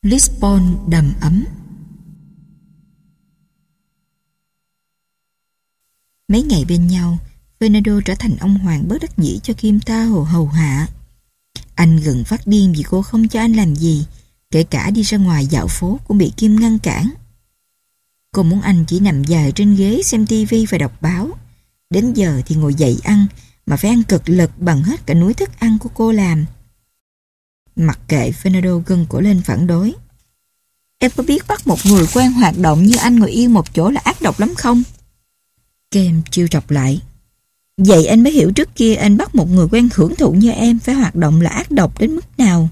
Lisbon đầm ấm. Mấy ngày bên nhau, Fernando trở thành ông hoàng bất đắc dĩ cho Kim ta hầu hạ. Anh gần phát điên vì cô không cho anh làm gì, kể cả đi ra ngoài dạo phố cũng bị Kim ngăn cản. Cô muốn anh chỉ nằm dài trên ghế xem tivi và đọc báo. Đến giờ thì ngồi dậy ăn, mà phải ăn cực lực bằng hết cả núi thức ăn của cô làm. Mặc kệ, Fernando gân cổ lên phản đối. Em có biết bắt một người quen hoạt động như anh ngồi yên một chỗ là ác độc lắm không? Kim trêu chọc lại. Vậy anh mới hiểu trước kia anh bắt một người quen hưởng thụ như em phải hoạt động là ác độc đến mức nào.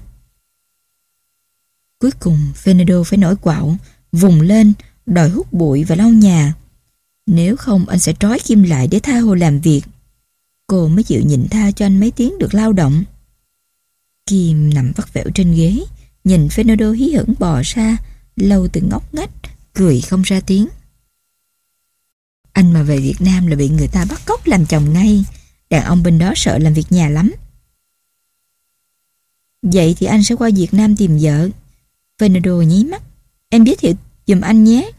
Cuối cùng Fernando phải nổi quạo, vùng lên, đòi hút bụi và lau nhà. Nếu không anh sẽ trói Kim lại để tha hồ làm việc. Cô mới chịu nhịn tha cho anh mấy tiếng được lao động. Kim nằm vắt vẻo trên ghế, nhìn Fernando hí hửng bò ra, lau từng ngóc ngách, cười không ra tiếng. Anh mà về Việt Nam là bị người ta bắt cóc làm chồng ngay. Đàn ông bên đó sợ làm việc nhà lắm. Vậy thì anh sẽ qua Việt Nam tìm vợ. Fernando nháy mắt. Em giới thiệu giùm anh nhé.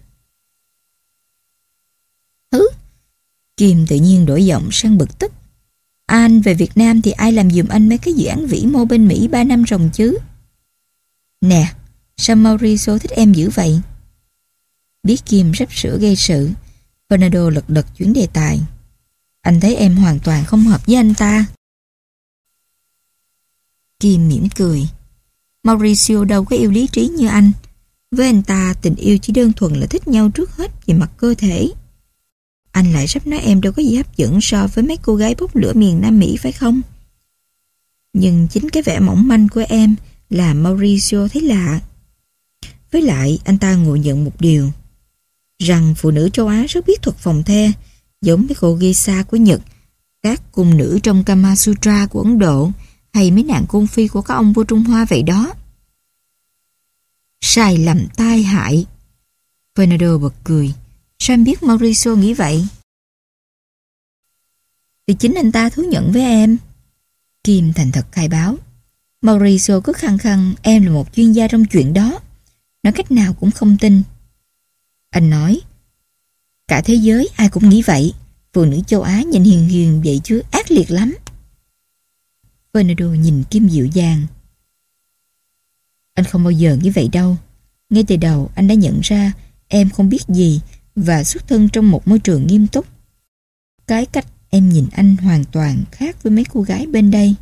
Hứ. Kim tự nhiên đổi giọng sang bực tức. Anh về Việt Nam thì ai làm giùm anh mấy cái dự án vĩ mô bên Mỹ 3 năm ròng chứ? Nè, sao Mauricio thích em dữ vậy? Biết Kim sắp sửa gây sự, Fernando lật đật chuyển đề tài. Anh thấy em hoàn toàn không hợp với anh ta. Kim mỉm cười. Mauricio đâu có yêu lý trí như anh. Với anh ta tình yêu chỉ đơn thuần là thích nhau trước hết về mặt cơ thể. Anh lại sắp nói em đâu có gì hấp dẫn so với mấy cô gái bốc lửa miền Nam Mỹ phải không? Nhưng chính cái vẻ mỏng manh của em làm Mauricio thấy lạ. Với lại anh ta ngộ nhận một điều, rằng phụ nữ châu Á rất biết thuật phòng the, giống mấy cô geisha của Nhật, các cung nữ trong Kama Sutra của Ấn Độ, hay mấy nàng cung phi của các ông vua Trung Hoa vậy đó. Sai lầm tai hại. Fernando bật cười. Sao em biết Mauricio nghĩ vậy? Thì chính anh ta thú nhận với em. Kim thành thật khai báo. Mauricio cứ khăng khăng em là một chuyên gia trong chuyện đó. Nói cách nào cũng không tin. Anh nói, cả thế giới ai cũng nghĩ vậy. Phụ nữ châu Á nhìn hiền hiền vậy chứ ác liệt lắm. Fernando nhìn Kim dịu dàng. Anh không bao giờ nghĩ vậy đâu. Ngay từ đầu anh đã nhận ra em không biết gì và xuất thân trong một môi trường nghiêm túc. Cái cách em nhìn anh hoàn toàn khác với mấy cô gái bên đây.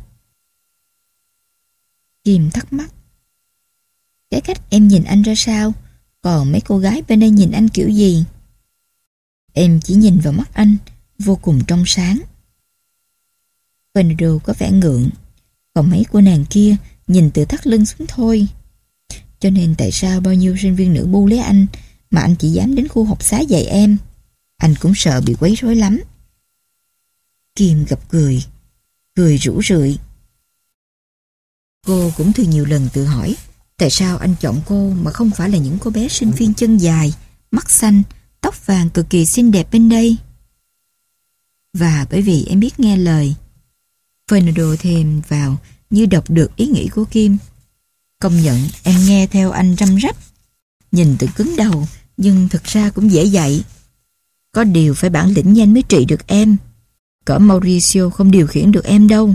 Kim thắc mắc. Cái cách em nhìn anh ra sao? Còn mấy cô gái bên đây nhìn anh kiểu gì? Em chỉ nhìn vào mắt anh, vô cùng trong sáng. Fernando có vẻ ngượng. Còn mấy cô nàng kia nhìn từ thắt lưng xuống thôi. Cho nên tại sao bao nhiêu sinh viên nữ bu lấy anh mà anh chỉ dám đến khu học xá dạy em? Anh cũng sợ bị quấy rối lắm. Kim gập cười, cười rũ rượi. Cô cũng thường nhiều lần tự hỏi tại sao anh chọn cô mà không phải là những cô bé sinh viên chân dài, mắt xanh, tóc vàng cực kỳ xinh đẹp bên đây. Và bởi vì em biết nghe lời. Fernando thêm vào như đọc được ý nghĩ của Kim. Công nhận em nghe theo anh răm rắp. Nhìn tự cứng đầu nhưng thực ra cũng dễ dạy. Có điều phải bản lĩnh nhanh mới trị được em. Cỡ Mauricio không điều khiển được em đâu.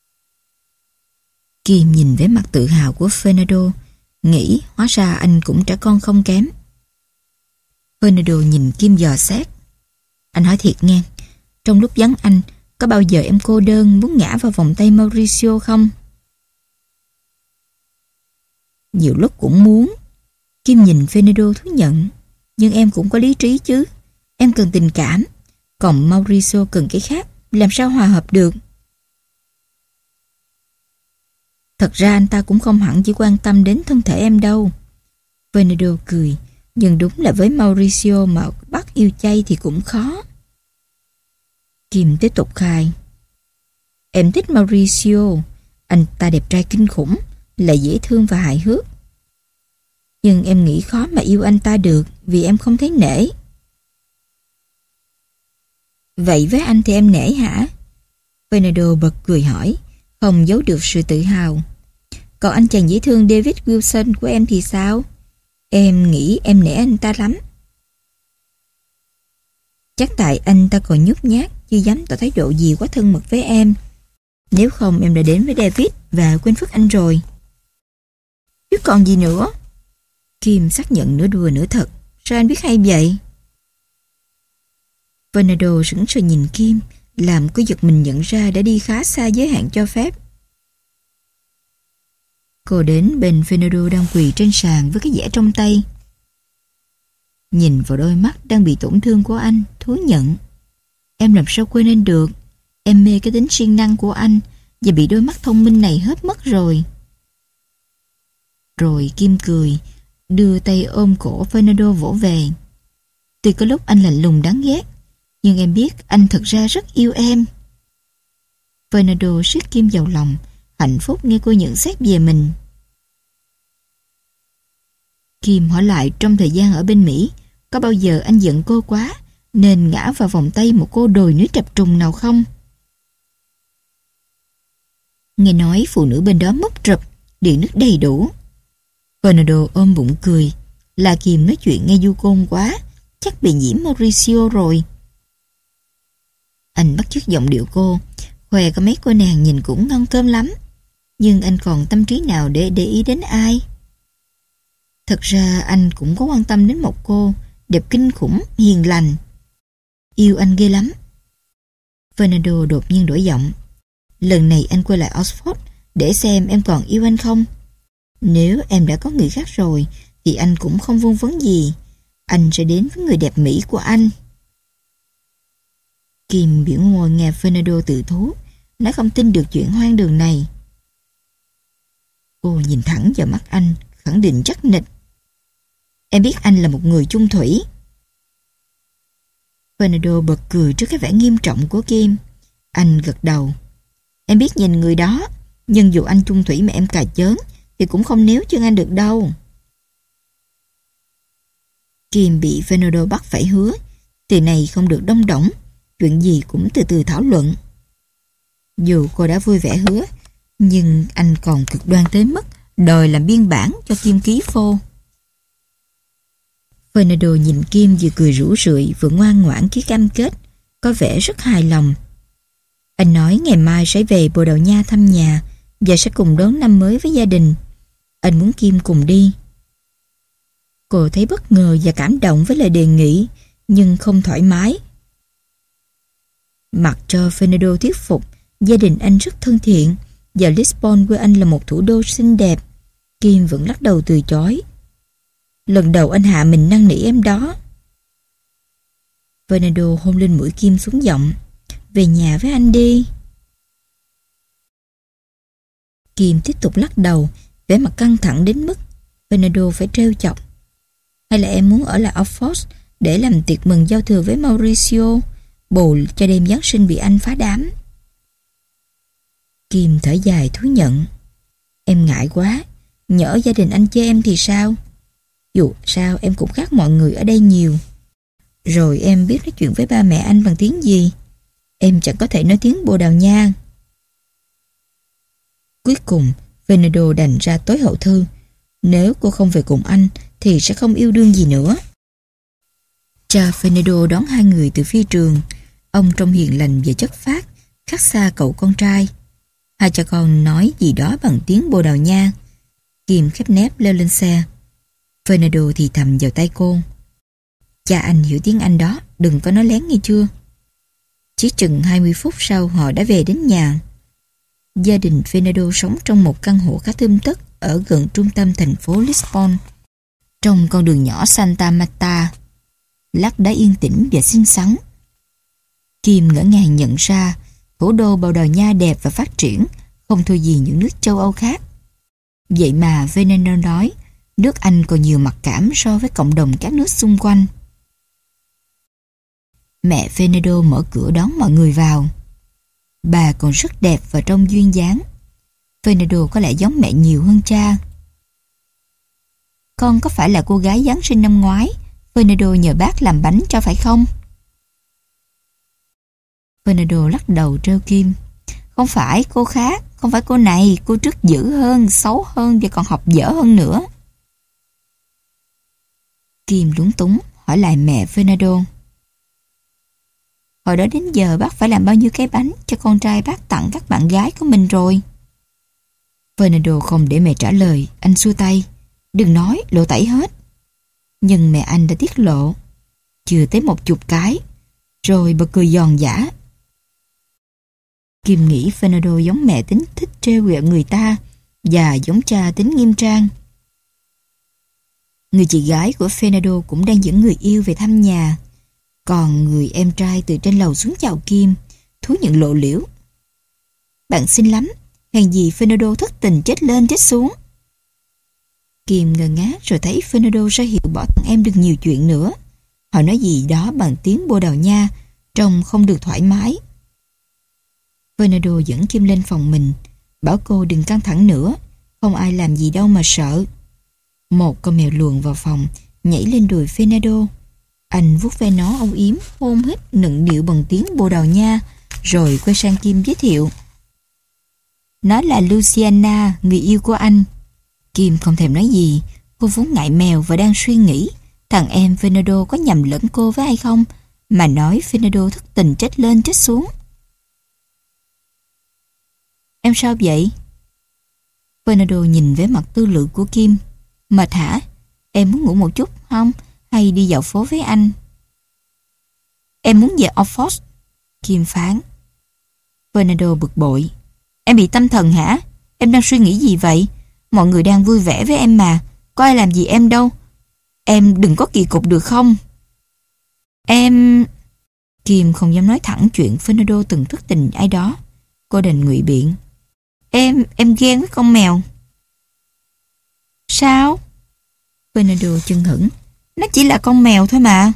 Kim nhìn vẻ mặt tự hào của Fernando, nghĩ hóa ra anh cũng trẻ con không kém. Fernando nhìn Kim dò xét. Anh hỏi thiệt nghe, trong lúc vắng anh, có bao giờ em cô đơn muốn ngã vào vòng tay Mauricio không? Nhiều lúc cũng muốn. Kim nhìn Fernando thú nhận. Nhưng em cũng có lý trí chứ. Em cần tình cảm. Còn Mauricio cần cái khác. Làm sao hòa hợp được? Thật ra anh ta cũng không hẳn chỉ quan tâm đến thân thể em đâu. Fernando cười. Nhưng đúng là với Mauricio mà bắt yêu chay thì cũng khó. Kim tiếp tục khai. Em thích Mauricio. Anh ta đẹp trai kinh khủng, lại dễ thương và hài hước. Nhưng em nghĩ khó mà yêu anh ta được vì em không thấy nể. Vậy với anh thì em nể hả? Fernando bật cười hỏi, không giấu được sự tự hào. Còn anh chàng dễ thương David Wilson của em thì sao? Em nghĩ em nể anh ta lắm. Chắc tại anh ta còn nhút nhát, chưa dám tỏ thái độ gì quá thân mật với em. Nếu không em đã đến với David và quên phức anh rồi. Chứ còn gì nữa? Kim xác nhận nửa đùa nửa thật. Sao anh biết hay vậy? Fernando sững sờ nhìn Kim, làm cô giật mình nhận ra đã đi khá xa giới hạn cho phép. Cô đến bên Fernando đang quỳ trên sàn với cái dẻ trong tay. Nhìn vào đôi mắt đang bị tổn thương của anh, thú nhận. Em làm sao quên anh được? Em mê cái tính siêng năng của anh và bị đôi mắt thông minh này hớp mất rồi. Rồi Kim cười, đưa tay ôm cổ Fernando vỗ về. Tuy có lúc anh lạnh lùng đáng ghét, nhưng em biết anh thật ra rất yêu em. Fernando siết Kim vào lòng, hạnh phúc nghe cô nhận xét về mình. Kim hỏi lại trong thời gian ở bên Mỹ, có bao giờ anh giận cô quá nên ngã vào vòng tay một cô đồi núi trập trùng nào không? Nghe nói phụ nữ bên đó mất rập, điện nước đầy đủ. Fernando ôm bụng cười, là Kim nói chuyện nghe du côn quá, chắc bị nhiễm Mauricio rồi. Anh bắt chước giọng điệu cô, khoe có mấy cô nàng nhìn cũng ngon cơm lắm, nhưng anh còn tâm trí nào để ý đến ai? Thật ra anh cũng có quan tâm đến một cô, đẹp kinh khủng, hiền lành. Yêu anh ghê lắm. Fernando đột nhiên đổi giọng. Lần này anh quay lại Oxford để xem em còn yêu anh không. Nếu em đã có người khác rồi thì anh cũng không vương vấn gì. Anh sẽ đến với người đẹp Mỹ của anh. Kim biểu môi nghe Fernando tự thú, nói không tin được chuyện hoang đường này. Cô nhìn thẳng vào mắt anh, khẳng định chắc nịch. Em biết anh là một người chung thủy. Fernando bật cười trước cái vẻ nghiêm trọng của Kim. Anh gật đầu. Em biết nhìn người đó, nhưng dù anh chung thủy mà em cà chớn thì cũng không níu chân anh được đâu. Kim bị Fernando bắt phải hứa, từ này không được đông đỏng, chuyện gì cũng từ từ thảo luận. Dù cô đã vui vẻ hứa, nhưng anh còn cực đoan tới mức đòi làm biên bản cho Kim ký phô. Fernando nhìn Kim vừa cười rủ rượi vừa ngoan ngoãn ký cam kết, có vẻ rất hài lòng. Anh nói ngày mai sẽ về Bồ Đào Nha thăm nhà và sẽ cùng đón năm mới với gia đình. Anh muốn Kim cùng đi. Cô thấy bất ngờ và cảm động với lời đề nghị, nhưng không thoải mái. Mặc cho Fernando thuyết phục, gia đình anh rất thân thiện và Lisbon quê anh là một thủ đô xinh đẹp, Kim vẫn lắc đầu từ chối. Lần đầu anh hạ mình năn nỉ em đó. Fernando hôn lên mũi Kim xuống giọng. Về nhà với anh đi. Kim tiếp tục lắc đầu, vẻ mặt căng thẳng đến mức Fernando phải trêu chọc. Hay là em muốn ở lại Oxford để làm tiệc mừng giao thừa với Mauricio, bù cho đêm Giáng sinh bị anh phá đám? Kim thở dài thú nhận. Em ngại quá, nhỡ gia đình anh chê em thì sao? Dù sao em cũng khác mọi người ở đây nhiều. Rồi em biết nói chuyện với ba mẹ anh bằng tiếng gì? Em chẳng có thể nói tiếng Bồ Đào Nha. Cuối cùng, Fernando đành ra tối hậu thư. Nếu cô không về cùng anh thì sẽ không yêu đương gì nữa. Cha Fernando đón hai người từ phi trường. Ông trông hiền lành và chất phác, khác xa cậu con trai. Hai cha con nói gì đó bằng tiếng Bồ Đào Nha. Kim khép nép leo lên xe. Fernando thì thầm vào tay cô. Cha anh hiểu tiếng Anh đó, đừng có nói lén nghe chưa? Chỉ chừng 20 phút sau họ đã về đến nhà. Gia đình Fernando sống trong một căn hộ khá tươm tất ở gần trung tâm thành phố Lisbon, trong con đường nhỏ Santa Marta, lát đá yên tĩnh và xinh xắn. Kim ngỡ ngàng nhận ra thủ đô Bồ Đào Nha đẹp và phát triển không thua gì những nước châu Âu khác. Vậy mà Fernando nói nước Anh còn nhiều mặc cảm so với cộng đồng các nước xung quanh. Mẹ Fernando mở cửa đón mọi người vào. Bà còn rất đẹp và trông duyên dáng. Fernando có lẽ giống mẹ nhiều hơn cha. Con có phải là cô gái Giáng sinh năm ngoái Fernando nhờ bác làm bánh cho phải không? Fernando lắc đầu trêu Kim. Không phải, cô khác. không phải cô này, cô trước dữ hơn, xấu hơn và còn học dở hơn nữa. Kim lúng túng hỏi lại mẹ Fernando. Hồi đó đến giờ bác phải làm bao nhiêu cái bánh cho con trai bác tặng các bạn gái của mình rồi? Fernando không để mẹ trả lời, anh xua tay. Đừng nói, lộ tẩy hết. Nhưng mẹ anh đã tiết lộ. Chưa tới 10 cái. Rồi bật cười giòn giã. Kim nghĩ Fernando giống mẹ tính thích trêu ghẹo người ta và giống cha tính nghiêm trang. Người chị gái của Fernando cũng đang dẫn người yêu về thăm nhà. Còn người em trai từ trên lầu xuống chào Kim, thú nhận lộ liễu. Bạn xinh lắm, hèn gì Fernando thất tình chết lên chết xuống. Kim ngơ ngác rồi thấy Fernando ra hiệu bỏ thằng em được nhiều chuyện nữa. Họ nói gì đó bằng tiếng Bồ Đào Nha, trông không được thoải mái. Fernando dẫn Kim lên phòng mình, bảo cô đừng căng thẳng nữa, không ai làm gì đâu mà sợ. Một con mèo luồn vào phòng, nhảy lên đùi Fernando. Anh vuốt ve nó âu yếm, hôn hít, nựng nịu bằng tiếng Bồ Đào Nha, rồi quay sang Kim giới thiệu. Nó là Luciana, người yêu của anh. Kim không thèm nói gì, cô vốn ngại mèo và đang suy nghĩ thằng em Fernando có nhầm lẫn cô với ai không, mà nói Fernando thất tình chết lên chết xuống. Em sao vậy? Fernando nhìn vẻ mặt tư lự của Kim. Mệt hả? Em muốn ngủ một chút không? Hay đi dạo phố với anh? Em muốn về Oxford, Kim phán. Fernando bực bội. Em bị tâm thần hả? Em đang suy nghĩ gì vậy? Mọi người đang vui vẻ với em mà, có ai làm gì em đâu. Em đừng có kỳ cục được không? Em... Kim không dám nói thẳng chuyện Fernando từng thất tình ai đó. Cô đành ngụy biện. Em ghen với con mèo. Sao? Fernando chưng hửng. Nó chỉ là con mèo thôi mà.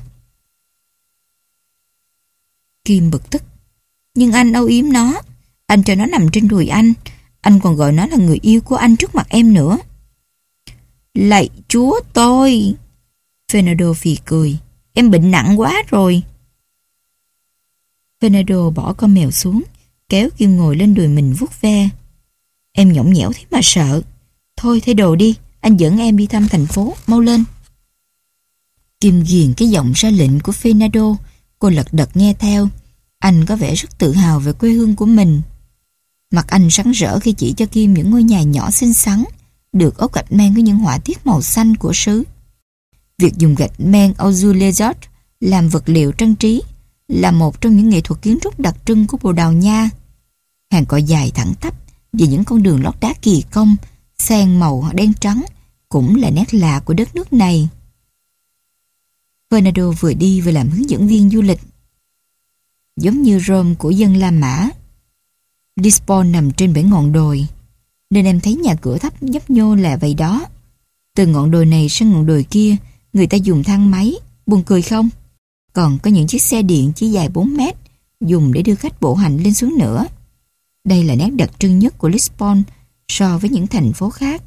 Kim bực tức. Nhưng anh âu yếm nó. Anh cho nó nằm trên đùi anh. Anh còn gọi nó là người yêu của anh trước mặt em nữa. Lạy chúa tôi! Fernando phì cười. Em bệnh nặng quá rồi. Fernando bỏ con mèo xuống, kéo Kim ngồi lên đùi mình vuốt ve. Em nhõng nhẽo thế mà sợ. Thôi thay đồ đi, anh dẫn em đi thăm thành phố, mau lên. Kim ghiền cái giọng ra lệnh của Fernando. Cô lật đật nghe theo. Anh có vẻ rất tự hào về quê hương của mình. Mặt anh sáng rỡ khi chỉ cho Kim những ngôi nhà nhỏ xinh xắn, được ốp gạch men với những họa tiết màu xanh của xứ. Việc dùng gạch men azulejo làm vật liệu trang trí là một trong những nghệ thuật kiến trúc đặc trưng của Bồ Đào Nha. Hàng cỏ dài thẳng tắp và những con đường lót đá kỳ công, xen màu đen trắng cũng là nét lạ của đất nước này. Fernando vừa đi vừa làm hướng dẫn viên du lịch. Giống như Rome của dân La Mã, Lisbon nằm trên bể ngọn đồi, nên em thấy nhà cửa thấp nhấp nhô là vậy đó. Từ ngọn đồi này sang ngọn đồi kia, người ta dùng thang máy, buồn cười không? Còn có những chiếc xe điện chỉ dài 4 mét, dùng để đưa khách bộ hành lên xuống nữa. Đây là nét đặc trưng nhất của Lisbon so với những thành phố khác.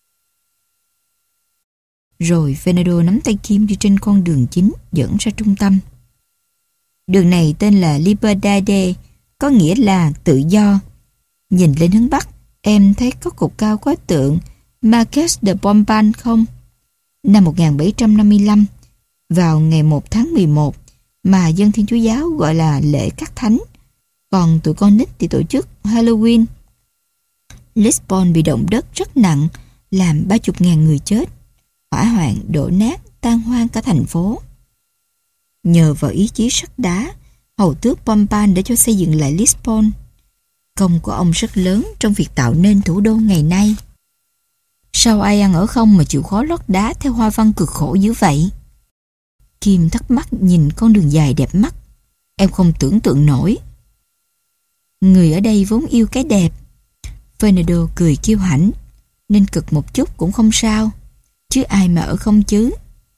Rồi Fernando nắm tay Kim đi trên con đường chính dẫn ra trung tâm. Đường này tên là Liberdade, có nghĩa là tự do. Nhìn lên hướng Bắc, em thấy có cột cao có tượng Marqués de Pombal không? Năm 1755, vào ngày 1 tháng 11, mà dân Thiên Chúa giáo gọi là lễ các thánh, còn tụi con nít thì tổ chức Halloween. Lisbon bị động đất rất nặng, làm 30.000 người chết. Hỏa hoạn đổ nát, tan hoang cả thành phố. Nhờ vào ý chí sắt đá, hầu tước Pombal đã cho xây dựng lại Lisbon. Công của ông rất lớn trong việc tạo nên thủ đô ngày nay. Sao ai ăn ở không mà chịu khó lót đá theo hoa văn cực khổ dữ vậy? Kim thắc mắc nhìn con đường dài đẹp mắt. Em không tưởng tượng nổi. Người ở đây vốn yêu cái đẹp. Fernando cười kiêu hãnh. Nên cực một chút cũng không sao. Chứ ai mà ở không chứ.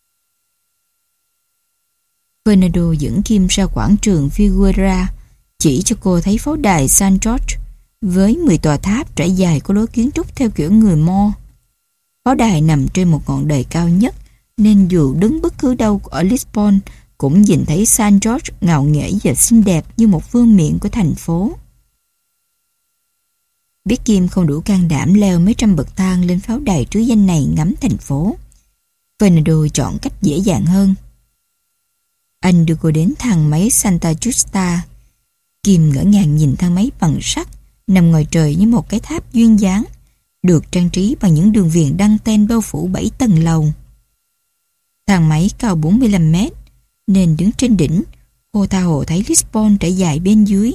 Fernando dẫn Kim ra quảng trường Figueira, chỉ cho cô thấy pháo đài San Jorge với 10 tòa tháp trải dài có lối kiến trúc theo kiểu người Mo. Pháo đài nằm trên một ngọn đồi cao nhất, nên dù đứng bất cứ đâu ở Lisbon cũng nhìn thấy San Jorge ngạo nghễ và xinh đẹp như một vương miện của thành phố. Biết Kim không đủ can đảm leo mấy trăm bậc thang lên pháo đài trứ danh này ngắm thành phố, Fernando chọn cách dễ dàng hơn. Anh đưa cô đến thang máy Santa Justa. Kim ngỡ ngàng nhìn thang máy bằng sắt nằm ngoài trời như một cái tháp duyên dáng, được trang trí bằng những đường viền đăng ten bao phủ 7 tầng lầu. Thang máy cao 45 mét, nên đứng trên đỉnh, cô tha hồ thấy Lisbon trải dài bên dưới.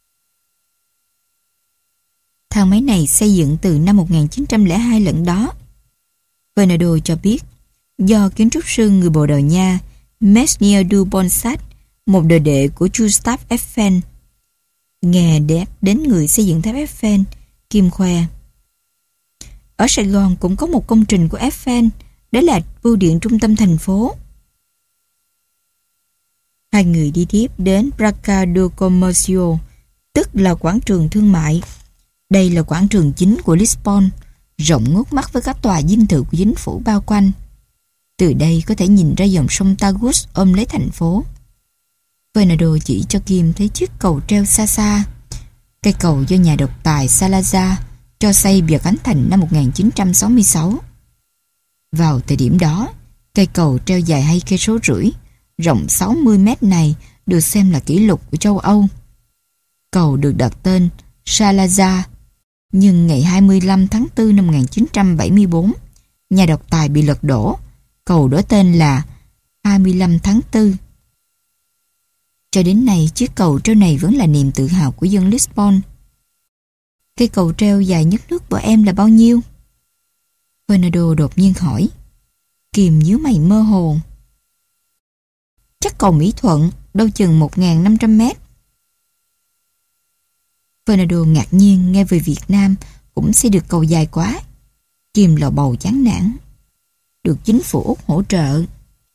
Thang máy này xây dựng từ năm 1902 lẫn đó. Fernando cho biết, do kiến trúc sư người Bồ Đào Nha Mesnier du Bonsat, một đồ đệ của Gustave Eiffel. Nghe đẹp đến người xây dựng tháp Eiffel, Kim khoe. Ở Sài Gòn cũng có một công trình của Eiffel, đó là bưu điện trung tâm thành phố. Hai người đi tiếp đến Praça do Comércio, tức là quảng trường thương mại. Đây là quảng trường chính của Lisbon, rộng ngút mắt với các tòa dinh thự của chính phủ bao quanh. Từ đây có thể nhìn ra dòng sông Tagus ôm lấy thành phố. Fernando chỉ cho Kim thấy chiếc cầu treo xa xa. Cây cầu do nhà độc tài Salazar cho xây và khánh thành năm 1966. Vào thời điểm đó, cây cầu treo dài 2,5 cây, rộng 60 mét này được xem là kỷ lục của châu Âu. Cầu được đặt tên Salazar, nhưng ngày 25 tháng 4 năm 1974, nhà độc tài bị lật đổ. Cầu đổi tên là 25 tháng 4. Cho đến nay, chiếc cầu treo này vẫn là niềm tự hào của dân Lisbon. Cây cầu treo dài nhất nước của em là bao nhiêu? Fernando đột nhiên hỏi. Kim nhíu mày mơ hồ. Chắc cầu Mỹ Thuận, đâu chừng 1.500 mét. Fernando ngạc nhiên nghe về Việt Nam cũng xây được cầu dài quá. Kim lầu bầu chán nản. Được chính phủ Úc hỗ trợ.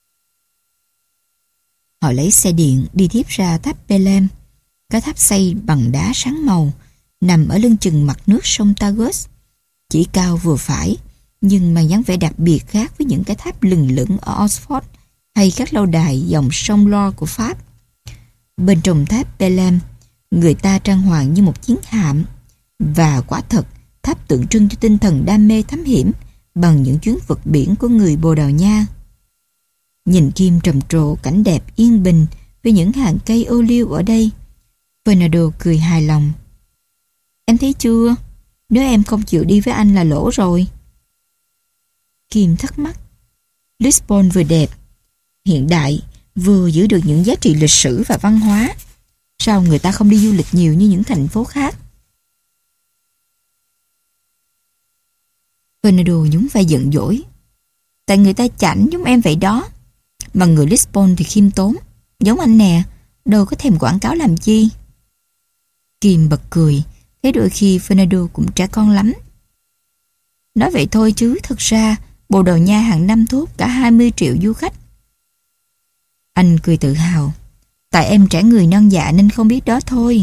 Họ lấy xe điện đi tiếp ra tháp Belém, cái tháp xây bằng đá sáng màu, nằm ở lưng chừng mặt nước sông Tagus, chỉ cao vừa phải, nhưng mang dáng vẻ đặc biệt khác với những cái tháp lừng lững ở Oxford hay các lâu đài dòng sông Loire của Pháp. Bên trong tháp Belém, người ta trang hoàng như một chiến hạm, và quả thật, tháp tượng trưng cho tinh thần đam mê thám hiểm bằng những chuyến vượt biển của người Bồ Đào Nha. Nhìn Kim trầm trồ cảnh đẹp yên bình với những hàng cây ô liu ở đây, Fernando cười hài lòng. Em thấy chưa? Nếu em không chịu đi với anh là lỗ rồi. Kim thắc mắc. Lisbon vừa đẹp, hiện đại, vừa giữ được những giá trị lịch sử và văn hóa. Sao người ta không đi du lịch nhiều như những thành phố khác? Fernando nhún vai giận dỗi. Tại người ta chảnh giống em vậy đó. Mà người Lisbon thì khiêm tốn, giống anh nè, đâu có thèm quảng cáo làm chi. Kim bật cười, thấy đôi khi Fernando cũng trẻ con lắm. Nói vậy thôi chứ thực ra Bồ Đào Nha hàng năm thu hút cả 20 triệu du khách. Anh cười tự hào. Tại em trẻ người non dạ nên không biết đó thôi.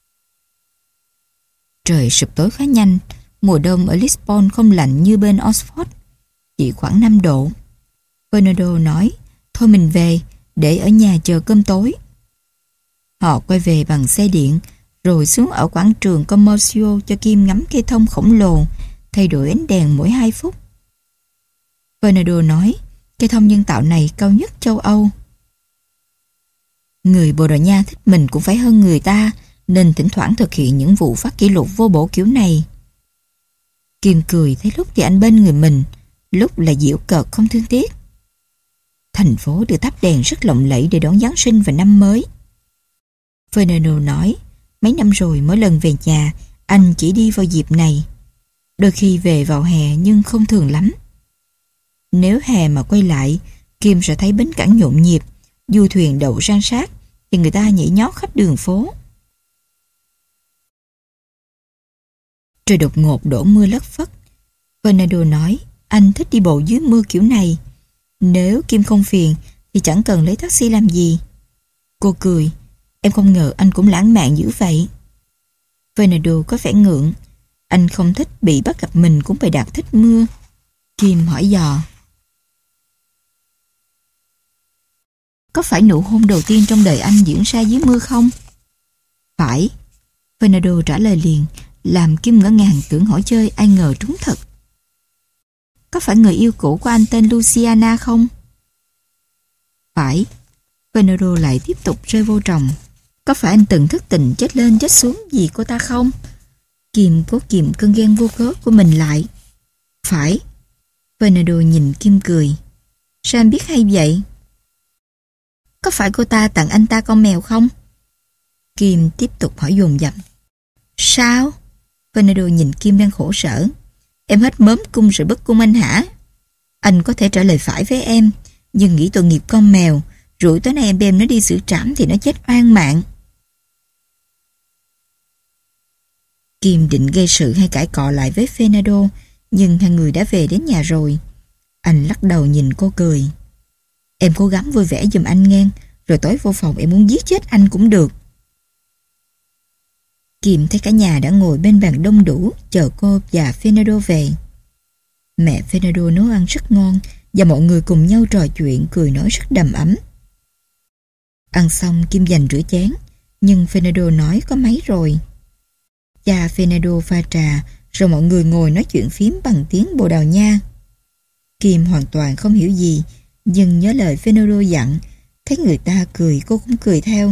Trời sụp tối khá nhanh. Mùa đông ở Lisbon không lạnh như bên Oxford, chỉ khoảng 5 độ. Fernando nói, thôi mình về, để ở nhà chờ cơm tối. Họ quay về bằng xe điện, rồi xuống ở quảng trường Commercio cho Kim ngắm cây thông khổng lồ, thay đổi ánh đèn mỗi 2 phút. Fernando nói, cây thông nhân tạo này cao nhất châu Âu. Người Bồ Đào Nha thích mình cũng phải hơn người ta, nên thỉnh thoảng thực hiện những vụ phá kỷ lục vô bổ kiểu này. Kim cười thấy lúc thì anh bên người mình, lúc là giễu cợt không thương tiếc. Thành phố được thắp đèn rất lộng lẫy để đón Giáng sinh và năm mới. Fernando nói, mấy năm rồi mỗi lần về nhà, anh chỉ đi vào dịp này. Đôi khi về vào hè nhưng không thường lắm. Nếu hè mà quay lại, Kim sẽ thấy bến cảng nhộn nhịp, du thuyền đậu san sát, thì người ta nhảy nhót khắp đường phố. Trời đột ngột đổ mưa lất phất. Fernando nói, anh thích đi bộ dưới mưa kiểu này. Nếu Kim không phiền, thì chẳng cần lấy taxi làm gì. Cô cười, em không ngờ anh cũng lãng mạn dữ vậy. Fernando có vẻ ngượng. Anh không thích bị bắt gặp mình cũng bày đặt thích mưa. Kim hỏi dò, có phải nụ hôn đầu tiên trong đời anh diễn ra dưới mưa không? Phải. Fernando trả lời liền, làm Kim ngỡ ngàng tưởng hỏi chơi, ai ngờ trúng thật. Có phải người yêu cũ của anh tên Luciana không? Phải. Fernando lại tiếp tục rơi vô tròng. Có phải anh từng thức tình chết lên chết xuống vì cô ta không? Kim cố kìm cơn ghen vô cớ của mình lại. Phải. Fernando nhìn Kim cười. Sao anh biết hay vậy? Có phải cô ta tặng anh ta con mèo không? Kim tiếp tục hỏi dồn dập. Sao? Fernando nhìn Kim đang khổ sở. Em hết mớm cung rồi bức cung anh hả? Anh có thể trả lời phải với em, nhưng nghĩ tội nghiệp con mèo, rủi tối nay em đem nó đi xử trảm thì nó chết oan mạng. Kim định gây sự hay cãi cọ lại với Fernando, nhưng hai người đã về đến nhà rồi. Anh lắc đầu nhìn cô cười. Em cố gắng vui vẻ giùm anh nghe, rồi tối vô phòng em muốn giết chết anh cũng được. Kim thấy cả nhà đã ngồi bên bàn đông đủ chờ cô và Fernando về. Mẹ Fernando nấu ăn rất ngon và mọi người cùng nhau trò chuyện cười nói rất đầm ấm. Ăn xong Kim dành rửa chén, nhưng Fernando nói có máy rồi. Cha Fernando pha trà, rồi mọi người ngồi nói chuyện phím bằng tiếng Bồ Đào Nha. Kim hoàn toàn không hiểu gì, nhưng nhớ lời Fernando dặn, thấy người ta cười cô cũng cười theo.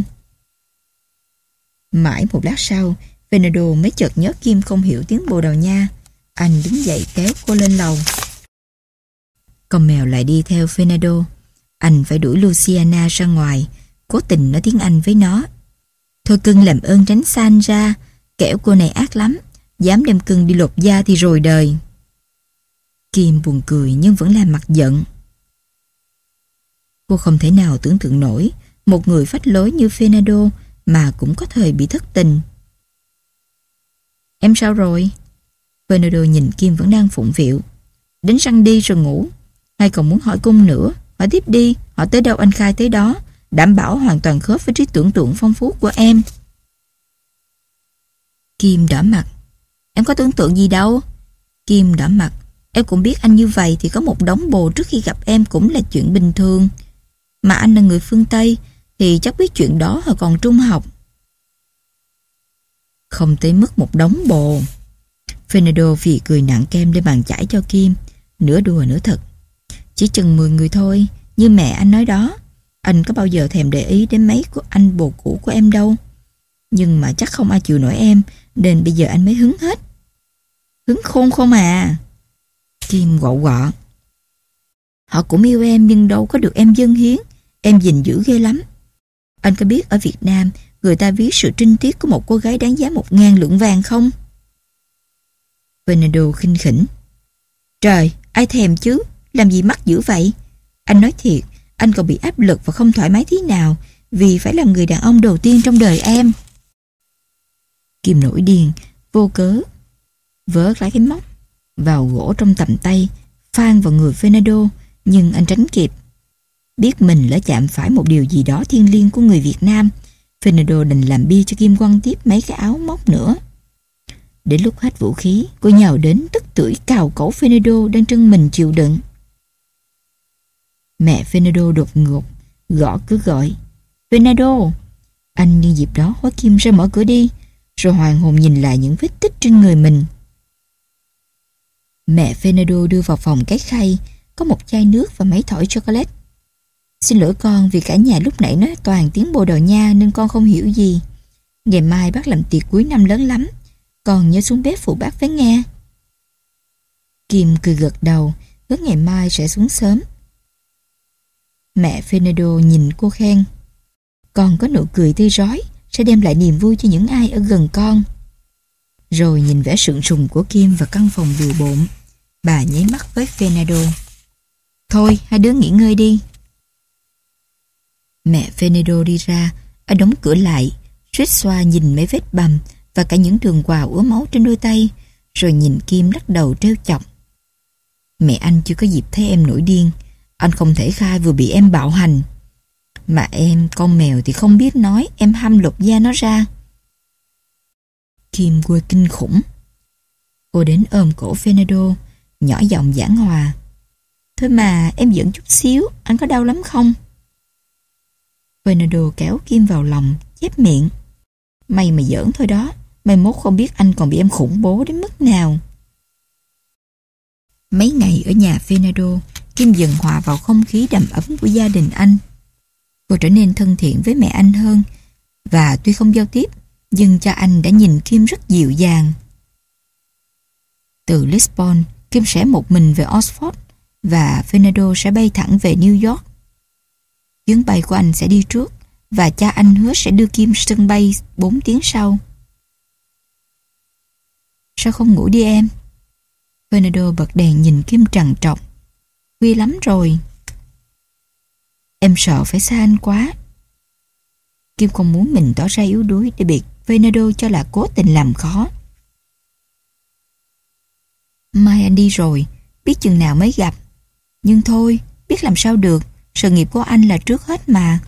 Mãi một lát sau, Fernando mới chợt nhớ Kim không hiểu tiếng Bồ Đào Nha. Anh đứng dậy kéo cô lên lầu. Con mèo lại đi theo Fernando. Anh phải đuổi Luciana ra ngoài, cố tình nói tiếng Anh với nó. Thôi cưng làm ơn tránh xa anh ra, kẻo cô này ác lắm, dám đem cưng đi lột da thì rồi đời. Kim buồn cười nhưng vẫn làm mặt giận. Cô không thể nào tưởng tượng nổi một người phách lối như Fernando mà cũng có thời bị thất tình. Em sao rồi? Fernando nhìn Kim vẫn đang phụng phịu. Đến răng đi rồi ngủ. Hay còn muốn hỏi cung nữa? Hỏi tiếp đi, hỏi tới đâu anh khai tới đó, đảm bảo hoàn toàn khớp với trí tưởng tượng phong phú của em. Kim đỏ mặt. Em có tưởng tượng gì đâu. Kim đỏ mặt. Em cũng biết anh như vậy thì có một đống bồ trước khi gặp em cũng là chuyện bình thường. Mà anh là người phương Tây thì chắc biết chuyện đó hồi còn trung học. Không tới mức một đống bồ. Fernando phì cười nặng kem lên bàn chải cho Kim, nửa đùa nửa thật. Chỉ chừng 10 người thôi, như mẹ anh nói đó. Anh có bao giờ thèm để ý đến mấy của anh bồ cũ của em đâu. Nhưng mà chắc không ai chịu nổi em, nên bây giờ anh mới hứng hết. Hứng khôn không à? Kim quạo quọ. Họ cũng yêu em nhưng đâu có được em dâng hiến. Em gìn giữ ghê lắm. Anh có biết ở Việt Nam người ta ví sự trinh tiết của một cô gái đáng giá 1.000 lượng vàng không? Fernando khinh khỉnh. Trời, ai thèm chứ, làm gì mắc dữ vậy? Anh nói thiệt, anh còn bị áp lực và không thoải mái tí nào vì phải là người đàn ông đầu tiên trong đời em. Kim nổi điên, vô cớ vớ lấy cái móc vào gỗ trong tầm tay, phang vào người Fernando, nhưng anh tránh kịp. Biết mình lỡ chạm phải một điều gì đó thiêng liêng của người Việt Nam, Fernando đành làm bia cho Kim quăng tiếp mấy cái áo móc nữa. Đến lúc hết vũ khí, cô nhào đến tức tưởi cào cổ Fernando đang trưng mình chịu đựng. Mẹ Fernando đột ngột gõ cứ gọi Fernando. Anh nhân dịp đó hối Kim ra mở cửa đi, rồi hoàn hồn nhìn lại những vết tích trên người mình. Mẹ Fernando đưa vào phòng cái khay, có một chai nước và mấy thỏi chocolate. Xin lỗi con vì cả nhà lúc nãy nói toàn tiếng Bồ Đào Nha nên con không hiểu gì. Ngày mai bác làm tiệc cuối năm lớn lắm, con nhớ xuống bếp phụ bác với nghe. Kim cười gật đầu, hứa ngày mai sẽ xuống sớm. Mẹ Fernando nhìn cô khen. Con có nụ cười tươi rói, sẽ đem lại niềm vui cho những ai ở gần con. Rồi nhìn vẻ sượng sùng của Kim và căn phòng bừa bộn, bà nháy mắt với Fernando. Thôi, hai đứa nghỉ ngơi đi. Mẹ Fernando đi ra, anh đóng cửa lại, suýt xoa nhìn mấy vết bầm và cả những đường quào ứa máu trên đôi tay, rồi nhìn Kim lắc đầu trêu chọc. Mẹ anh chưa có dịp thấy em nổi điên, anh không thể khai vừa bị em bạo hành. Mà em, con mèo thì không biết nói, em hăm lột da nó ra. Kim quơ kinh khủng. Cô đến ôm cổ Fernando, nhỏ giọng giảng hòa. Thôi mà, em giỡn chút xíu, anh có đau lắm không? Fernando kéo Kim vào lòng, chép miệng. Mày mà giỡn thôi đó, Mai mốt không biết anh còn bị em khủng bố đến mức nào. Mấy ngày ở nhà Fernando, Kim dần hòa vào không khí đầm ấm của gia đình anh. Cô trở nên thân thiện với mẹ anh hơn, và tuy không giao tiếp, nhưng cha anh đã nhìn Kim rất dịu dàng. Từ Lisbon, Kim sẽ một mình về Oxford, và Fernando sẽ bay thẳng về New York. Chuyến bay của anh sẽ đi trước, và cha anh hứa sẽ đưa Kim sân bay 4 tiếng sau. Sao không ngủ đi em? Fernando bật đèn nhìn Kim trằn trọc. Khuya lắm rồi. Em sợ phải xa anh quá. Kim không muốn mình tỏ ra yếu đuối để bị Fernando cho là cố tình làm khó. Mai anh đi rồi, biết chừng nào mới gặp. Nhưng thôi, biết làm sao được, sự nghiệp của anh là trước hết mà.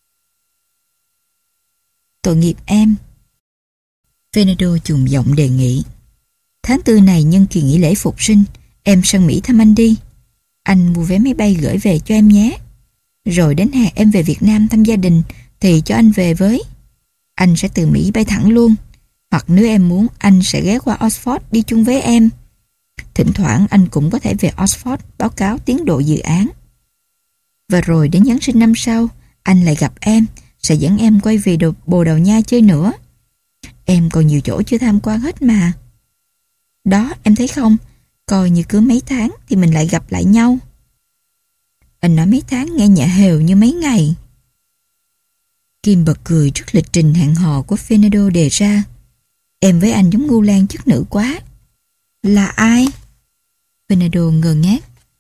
Tội nghiệp em. Fernando trùng giọng đề nghị. Tháng 4 này nhân kỳ nghỉ lễ phục sinh, em sang Mỹ thăm anh đi. Anh mua vé máy bay gửi về cho em nhé. Rồi đến hè em về Việt Nam thăm gia đình thì cho anh về với. Anh sẽ từ Mỹ bay thẳng luôn. Hoặc nếu em muốn, anh sẽ ghé qua Oxford đi chung với em. Thỉnh thoảng anh cũng có thể về Oxford báo cáo tiến độ dự án. Và rồi đến Giáng sinh năm sau, anh lại gặp em, sẽ dẫn em quay về Bồ Đào Nha chơi nữa. Em còn nhiều chỗ chưa tham quan hết mà. Đó, em thấy không? Coi như cứ mấy tháng thì mình lại gặp lại nhau. Anh nói mấy tháng nghe nhẹ hều như mấy ngày. Kim bật cười trước lịch trình hẹn hò của Fernando đề ra. Em với anh giống Ngưu Lang chức nữ quá. Là ai? Fernando ngơ ngác.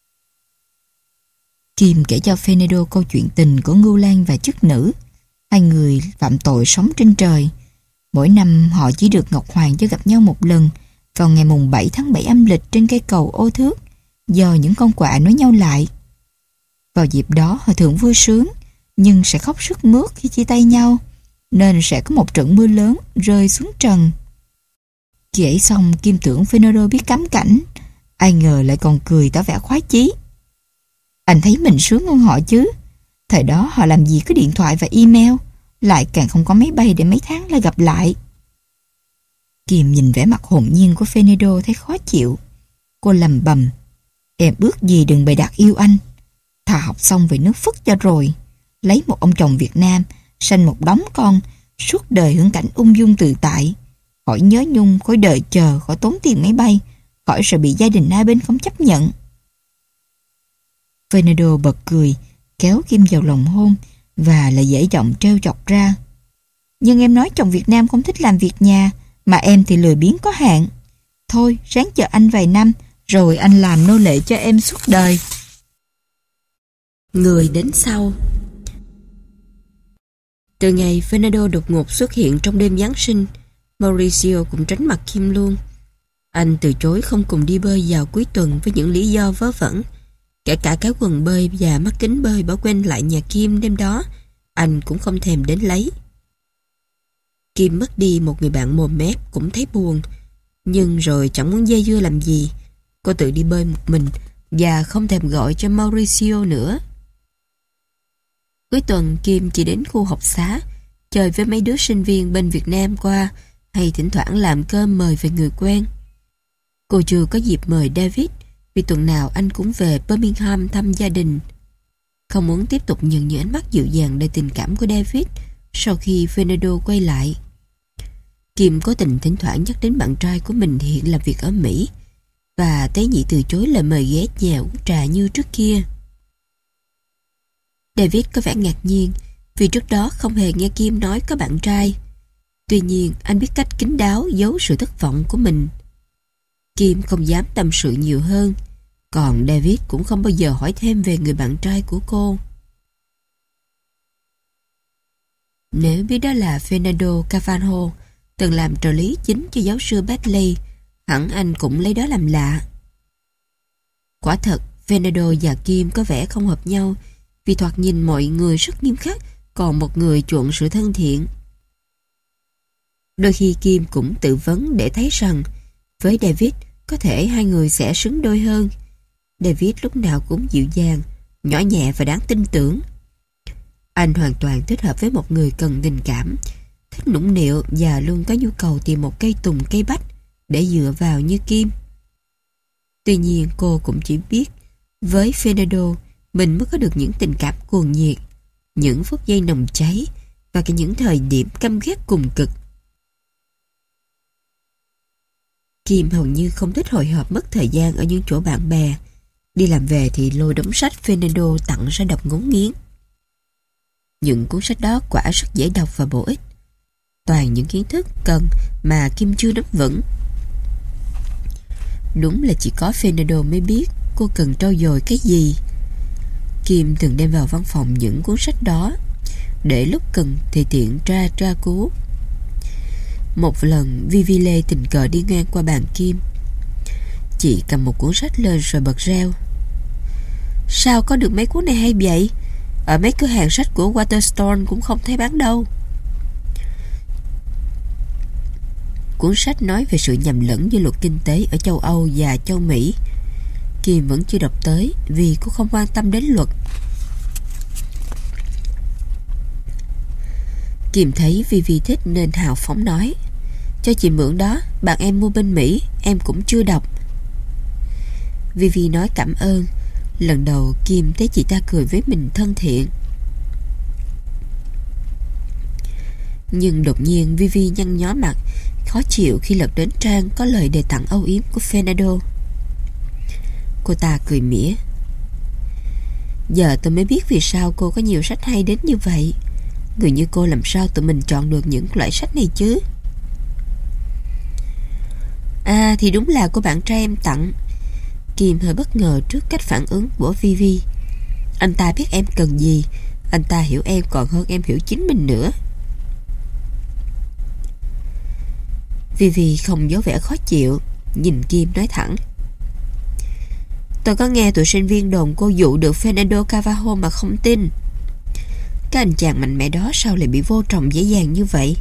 Kim kể cho Fernando câu chuyện tình của Ngưu Lang và chức nữ. Hai người phạm tội sống trên trời. Mỗi năm họ chỉ được Ngọc Hoàng cho gặp nhau một lần, vào ngày mùng 7 tháng 7 âm lịch trên cây cầu Ô Thước, do những con quạ nối nhau lại. Vào dịp đó họ thường vui sướng, nhưng sẽ khóc sướt mướt khi chia tay nhau, nên sẽ có một trận mưa lớn rơi xuống trần. Kể xong, Kim tưởng Fernando biết cắm cảnh, ai ngờ lại còn cười tỏ vẻ khoái chí. Anh thấy mình sướng hơn họ chứ. Thời đó họ làm gì có điện thoại và email, lại càng không có máy bay để mấy tháng lại gặp lại. Kim nhìn vẻ mặt hồn nhiên của Fernando thấy khó chịu. Cô lầm bầm. Em ước gì đừng bày đặt yêu anh. Thà học xong về nước Phất cho rồi. Lấy một ông chồng Việt Nam, sanh một đống con, suốt đời hưởng cảnh ung dung tự tại. Khỏi nhớ nhung, khỏi đợi chờ, khỏi tốn tiền máy bay, khỏi sợ bị gia đình hai bên không chấp nhận. Fernando bật cười, kéo Kim vào lòng hôn và lại dễ giọng trêu chọc ra. Nhưng em nói chồng Việt Nam không thích làm việc nhà, mà em thì lười biếng có hạn. Thôi, ráng chờ anh vài năm, rồi anh làm nô lệ cho em suốt đời. Người đến sau. Từ ngày Fernando đột ngột xuất hiện trong đêm Giáng sinh, Mauricio cũng tránh mặt Kim luôn. Anh từ chối không cùng đi bơi vào cuối tuần với những lý do vớ vẩn. Kể cả cái quần bơi và mắt kính bơi bỏ quên lại nhà Kim đêm đó, anh cũng không thèm đến lấy. Kim mất đi một người bạn mồm mép cũng thấy buồn, nhưng rồi chẳng muốn dây dưa làm gì. Cô tự đi bơi một mình và không thèm gọi cho Mauricio nữa. Cuối tuần Kim chỉ đến khu học xá chơi với mấy đứa sinh viên bên Việt Nam qua, hay thỉnh thoảng làm cơm mời về người quen. Cô chưa có dịp mời David vì tuần nào anh cũng về Birmingham thăm gia đình. Không muốn tiếp tục nhận những ánh mắt dịu dàng đầy tình cảm của David sau khi Fernando quay lại. Kim có tình thỉnh thoảng nhắc đến bạn trai của mình hiện làm việc ở Mỹ, và tế nhị từ chối lời mời ghé nhà uống trà như trước kia. David có vẻ ngạc nhiên vì trước đó không hề nghe Kim nói có bạn trai. Tuy nhiên anh biết cách kín đáo giấu sự thất vọng của mình. Kim không dám tâm sự nhiều hơn, còn David cũng không bao giờ hỏi thêm về người bạn trai của cô. Nếu biết đó là Fernando Carvalho, từng làm trợ lý chính cho giáo sư Bentley, hẳn anh cũng lấy đó làm lạ. Quả thật, Fernando và Kim có vẻ không hợp nhau, vì thoạt nhìn mọi người rất nghiêm khắc, còn một người chuộng sự thân thiện. Đôi khi Kim cũng tự vấn để thấy rằng với David có thể hai người sẽ xứng đôi hơn. David lúc nào cũng dịu dàng, nhỏ nhẹ và đáng tin tưởng. Anh hoàn toàn thích hợp với một người cần tình cảm, thích nũng nịu và luôn có nhu cầu tìm một cây tùng cây bách để dựa vào như Kim. Tuy nhiên cô cũng chỉ biết với Fernando mình mới có được những tình cảm cuồng nhiệt, những phút giây nồng cháy và cả những thời điểm căm ghét cùng cực. Kim hầu như không thích hồi hộp mất thời gian ở những chỗ bạn bè. Đi làm về thì lôi đống sách Fernando tặng ra đọc ngấu nghiến. Những cuốn sách đó quả rất dễ đọc và bổ ích. Toàn những kiến thức cần mà Kim chưa nắm vững. Đúng là chỉ có Fernando mới biết cô cần trau dồi cái gì. Kim thường đem vào văn phòng những cuốn sách đó để lúc cần thì tiện tra cứu. Một lần Vivi Lê tình cờ đi ngang qua bàn Kim. Chị cầm một cuốn sách lên rồi bật reo: "Sao có được mấy cuốn này hay vậy? Ở mấy cửa hàng sách của Waterstone cũng không thấy bán đâu." Cuốn sách nói về sự nhầm lẫn giữa luật kinh tế ở châu Âu và châu Mỹ. Kim vẫn chưa đọc tới vì cô không quan tâm đến luật. Kim thấy Vivi thích nên hào phóng nói: "Cho chị mượn đó, bạn em mua bên Mỹ, em cũng chưa đọc." Vivi nói cảm ơn. Lần đầu Kim thấy chị ta cười với mình thân thiện. Nhưng đột nhiên Vivi nhăn nhó mặt, khó chịu khi lật đến trang có lời đề tặng âu yếm của Fernando. Cô ta cười mỉa: "Giờ tôi mới biết vì sao cô có nhiều sách hay đến như vậy. Người như cô làm sao tụi mình chọn được những loại sách này chứ?" "À thì đúng là cô bạn trai em tặng." Kim hơi bất ngờ trước cách phản ứng của Vivi. Anh ta biết em cần gì. Anh ta hiểu em còn hơn em hiểu chính mình nữa. Vivi không giấu vẻ khó chịu, nhìn Kim nói thẳng: "Tôi có nghe tụi sinh viên đồn cô dụ được Fernando Carvalho mà không tin. Cái anh chàng mạnh mẽ đó sao lại bị vô trồng dễ dàng như vậy?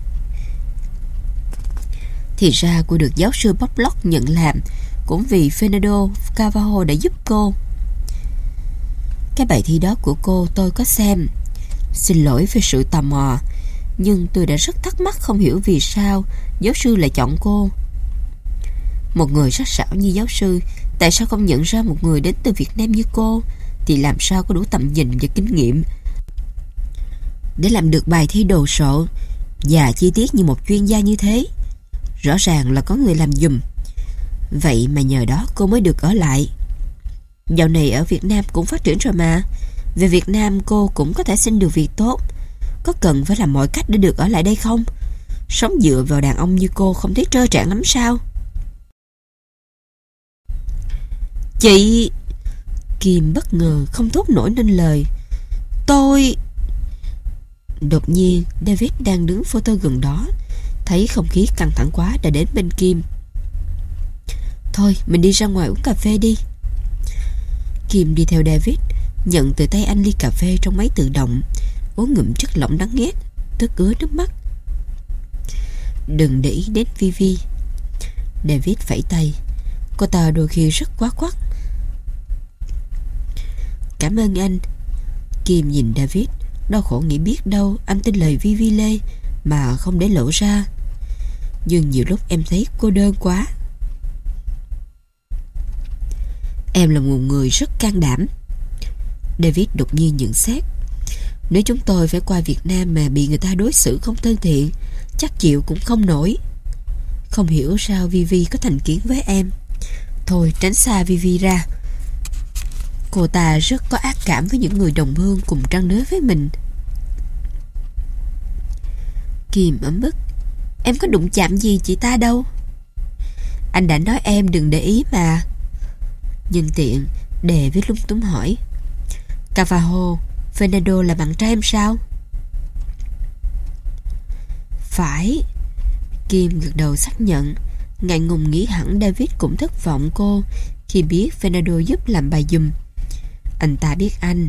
Thì ra cô được giáo sư Bob Locke nhận làm cũng vì Fernando Carvalho đã giúp cô. Cái bài thi đó của cô tôi có xem. Xin lỗi về sự tò mò, nhưng tôi đã rất thắc mắc không hiểu vì sao giáo sư lại chọn cô. Một người sắc sảo như giáo sư, tại sao không nhận ra một người đến từ Việt Nam như cô thì làm sao có đủ tầm nhìn và kinh nghiệm để làm được bài thi đồ sộ và chi tiết như một chuyên gia như thế? Rõ ràng là có người làm giùm. Vậy mà nhờ đó cô mới được ở lại. Dạo này ở Việt Nam cũng phát triển rồi mà. Về Việt Nam cô cũng có thể xin được việc tốt. Có cần phải làm mọi cách để được ở lại đây không? Sống dựa vào đàn ông như cô không thấy trơ trẽn lắm sao?" "Chị..." Kim bất ngờ không thốt nổi nên lời. "Tôi..." Đột nhiên David đang đứng photo gần đó, thấy không khí căng thẳng quá đã đến bên Kim. "Thôi mình đi ra ngoài uống cà phê đi." Kim đi theo David, nhận từ tay anh ly cà phê trong máy tự động, uống ngụm chất lỏng đắng nghét, tức ứa nước mắt. "Đừng để ý đến Vivi." David phẩy tay. "Cô ta đôi khi rất quá quắt." "Cảm ơn anh." Kim nhìn David, đau khổ nghĩ biết đâu anh tin lời Vivi Lê mà không để lộ ra. Nhưng nhiều lúc em thấy cô đơn quá. Em là một người rất can đảm. David đột nhiên nhận xét. Nếu chúng tôi phải qua Việt Nam mà bị người ta đối xử không thân thiện, chắc chịu cũng không nổi. Không hiểu sao Vivi có thành kiến với em. Thôi tránh xa Vivi ra. Cô ta rất có ác cảm với những người đồng hương cùng trang lứa với mình. Kim ấm ức. Em có đụng chạm gì chị ta đâu. Anh đã nói em đừng để ý mà. Nhân tiện David lúng túng hỏi. Carvalho, Fernando là bạn trai em sao? Phải. Kim gật đầu xác nhận. Ngại ngùng nghĩ hẳn David cũng thất vọng cô khi biết Fernando giúp làm bài giùm. Anh ta biết anh.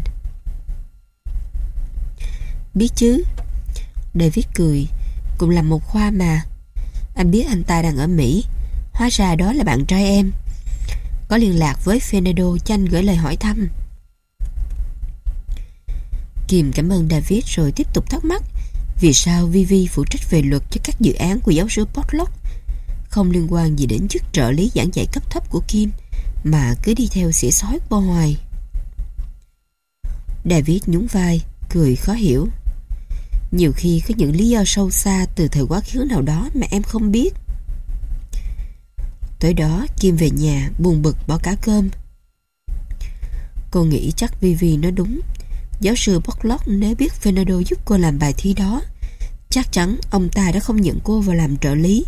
Biết chứ. David cười. Cùng làm một khoa mà. Anh biết anh ta đang ở Mỹ. Hóa ra đó là bạn trai em. Có liên lạc với Fernando cho anh gửi lời hỏi thăm. Kim cảm ơn David rồi tiếp tục thắc mắc Vì sao Vivi phụ trách về luật cho các dự án của giáo sư Potlock, không liên quan gì đến chức trợ lý giảng dạy cấp thấp của Kim, mà cứ đi theo xỉa xói cô hoài? David nhún vai, cười khó hiểu. Nhiều khi có những lý do sâu xa từ thời quá khứ nào đó mà em không biết. Tối đó Kim về nhà buồn bực bỏ cả cơm. Cô nghĩ chắc Vivi nói đúng. Giáo sư Potlock nếu biết Fernando giúp cô làm bài thi đó, chắc chắn ông ta đã không nhận cô vào làm trợ lý.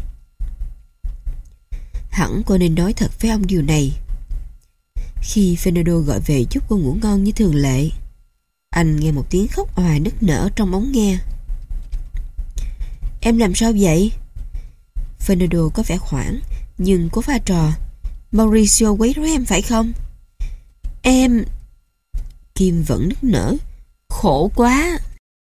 Hẳn cô nên nói thật với ông điều này. Khi Fernando gọi về giúp cô ngủ ngon như thường lệ, anh nghe một tiếng khóc òa nức nở trong ống nghe. Em làm sao vậy? Fernando có vẻ hoảng, nhưng có pha trò. Mauricio quấy rối em phải không? Em... Kim vẫn nức nở. Khổ quá.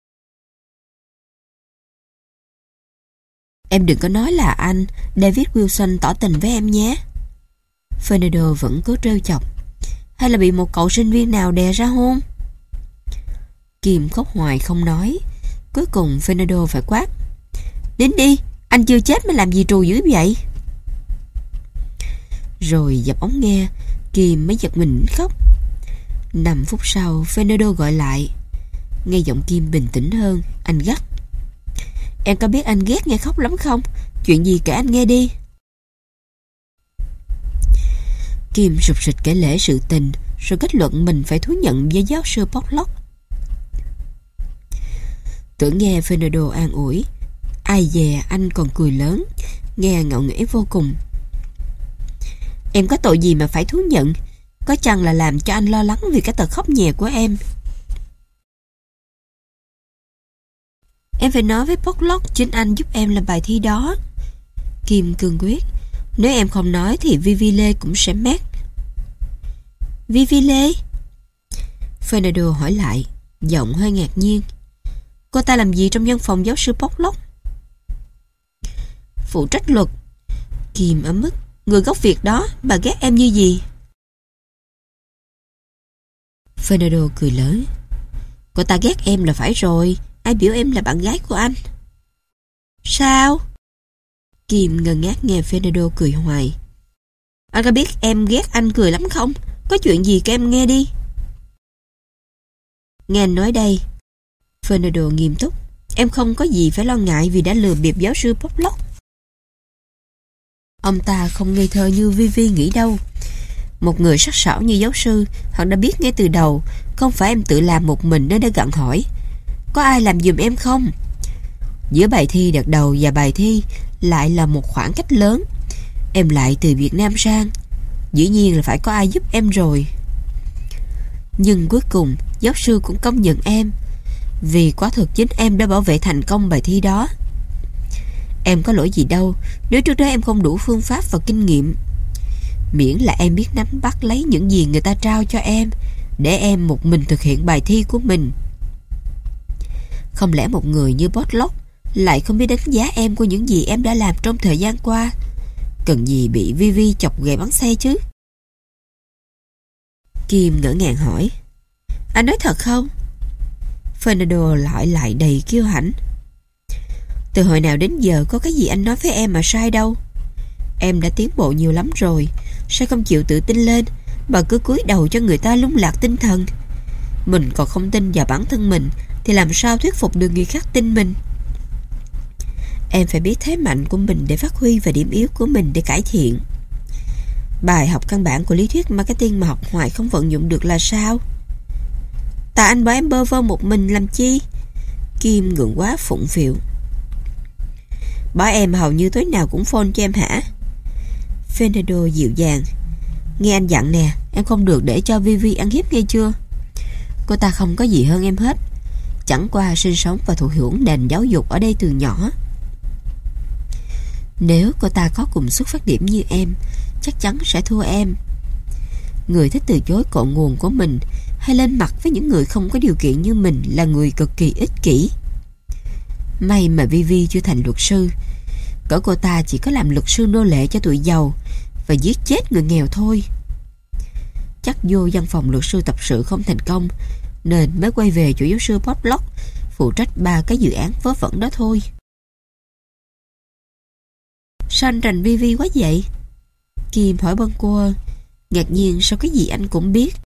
Em đừng có nói là anh David Wilson tỏ tình với em nhé. Fernando vẫn cố trêu chọc. Hay là bị một cậu sinh viên nào đè ra hôn? Kim khóc hoài không nói. Cuối cùng Fernando phải quát. Đến đi, anh chưa chết mà làm gì trù dữ vậy? Rồi dập ống nghe, Kim mới giật mình khóc. 5 phút sau Fernando gọi lại. Nghe giọng Kim bình tĩnh hơn, anh gắt. Em có biết anh ghét nghe khóc lắm không? Chuyện gì kể anh nghe đi. Kim sụp sịch kể lể sự tình, rồi kết luận mình phải thú nhận với giáo sư Potlock. Tưởng nghe Fernando an ủi, ai dè anh còn cười lớn, nghe ngạo nghễ vô cùng. Em có tội gì mà phải thú nhận? Có chăng là làm cho anh lo lắng vì cái tật khóc nhè của em? Em phải nói với Potlock chính anh giúp em làm bài thi đó. Kim cương quyết. Nếu em không nói thì Vivi Lê cũng sẽ mát. Vivi Lê? Fernando hỏi lại, giọng hơi ngạc nhiên. Cô ta làm gì trong văn phòng giáo sư Potlock? Phụ trách luật. Kim ấm ức. Người gốc Việt đó, bà ghét em như gì? Fernando cười lớn. Cô ta ghét em là phải rồi. Ai biểu em là bạn gái của anh? Sao? Kim ngơ ngác nghe Fernando cười hoài. Anh có biết em ghét anh cười lắm không? Có chuyện gì kể em nghe đi. Nghe anh nói đây. Fernando nghiêm túc. Em không có gì phải lo ngại vì đã lừa bịp giáo sư Potlock. Ông ta không ngây thơ như Vivi nghĩ đâu. Một người sắc sảo như giáo sư, họ đã biết ngay từ đầu, không phải em tự làm một mình nên đã gặng hỏi. Có ai làm giùm em không? Giữa bài thi đợt đầu và bài thi lại là một khoảng cách lớn. Em lại từ Việt Nam sang, dĩ nhiên là phải có ai giúp em rồi. Nhưng cuối cùng giáo sư cũng công nhận em, vì quả thực chính em đã bảo vệ thành công bài thi đó. Em có lỗi gì đâu nếu trước đó em không đủ phương pháp và kinh nghiệm. Miễn là em biết nắm bắt lấy những gì người ta trao cho em, để em một mình thực hiện bài thi của mình. Không lẽ một người như Potlock lại không biết đánh giá em của những gì em đã làm trong thời gian qua? Cần gì bị Vivi chọc ghệ bắn xe chứ? Kim ngỡ ngàng hỏi. Anh nói thật không? Fernando lại đầy kiêu hãnh. Từ hồi nào đến giờ có cái gì anh nói với em mà sai đâu. Em đã tiến bộ nhiều lắm rồi, sao không chịu tự tin lên mà cứ cúi đầu cho người ta lung lạc tinh thần? Mình còn không tin vào bản thân mình thì làm sao thuyết phục được người khác tin mình? Em phải biết thế mạnh của mình để phát huy và điểm yếu của mình để cải thiện. Bài học căn bản của lý thuyết marketing mà học hoài không vận dụng được là sao? Tại anh bảo em bơ vơ một mình làm chi? Kim ngượng quá phụng phịu. Bảo em hầu như tối nào cũng phone cho em hả? Fernando dịu dàng. Nghe anh dặn nè, em không được để cho Vivi ăn hiếp nghe chưa? Cô ta không có gì hơn em hết, chẳng qua sinh sống và thụ hưởng nền giáo dục ở đây từ nhỏ. Nếu cô ta có cùng xuất phát điểm như em, chắc chắn sẽ thua em. Người thích từ chối cội nguồn của mình hay lên mặt với những người không có điều kiện như mình là người cực kỳ ích kỷ. May mà Vivi chưa thành luật sư. Cỡ cô ta chỉ có làm luật sư nô lệ cho tụi giàu và giết chết người nghèo thôi. Chắc vô văn phòng luật sư tập sự không thành công nên mới quay về chỗ giáo sư Potlock phụ trách 3 cái dự án vớ vẩn đó thôi. Sao anh rành Vivi quá vậy? Kim hỏi bâng quơ, ngạc nhiên sao cái gì anh cũng biết.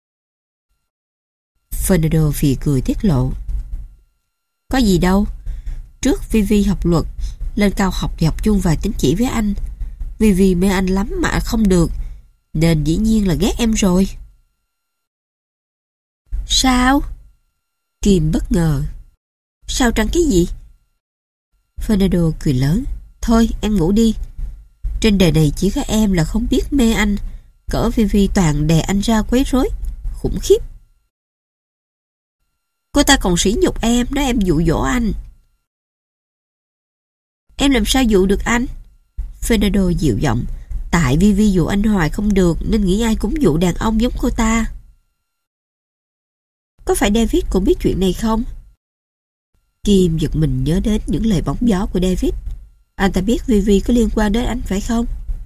Fernando phì cười tiết lộ. Có gì đâu. Trước Vivi học luật, lên cao học thì học chung vài tín chỉ với anh. Vivi mê anh lắm mà không được, nên dĩ nhiên là ghét em rồi. Sao? Kim bất ngờ. Sao trăng cái gì? Fernando cười lớn. Thôi em ngủ đi. Trên đời này chỉ có em là không biết mê anh. Cỡ Vivi toàn đè anh ra quấy rối. Khủng khiếp. Cô ta còn sỉ nhục em, nói em dụ dỗ anh. Em làm sao dụ được anh? Fernando dịu giọng. Tại Vivi dụ anh hoài không được, nên nghĩ ai cũng dụ đàn ông giống cô ta. Có phải David cũng biết chuyện này không? Kim giật mình nhớ đến những lời bóng gió của David. Anh ta biết Vivi có liên quan đến anh phải không?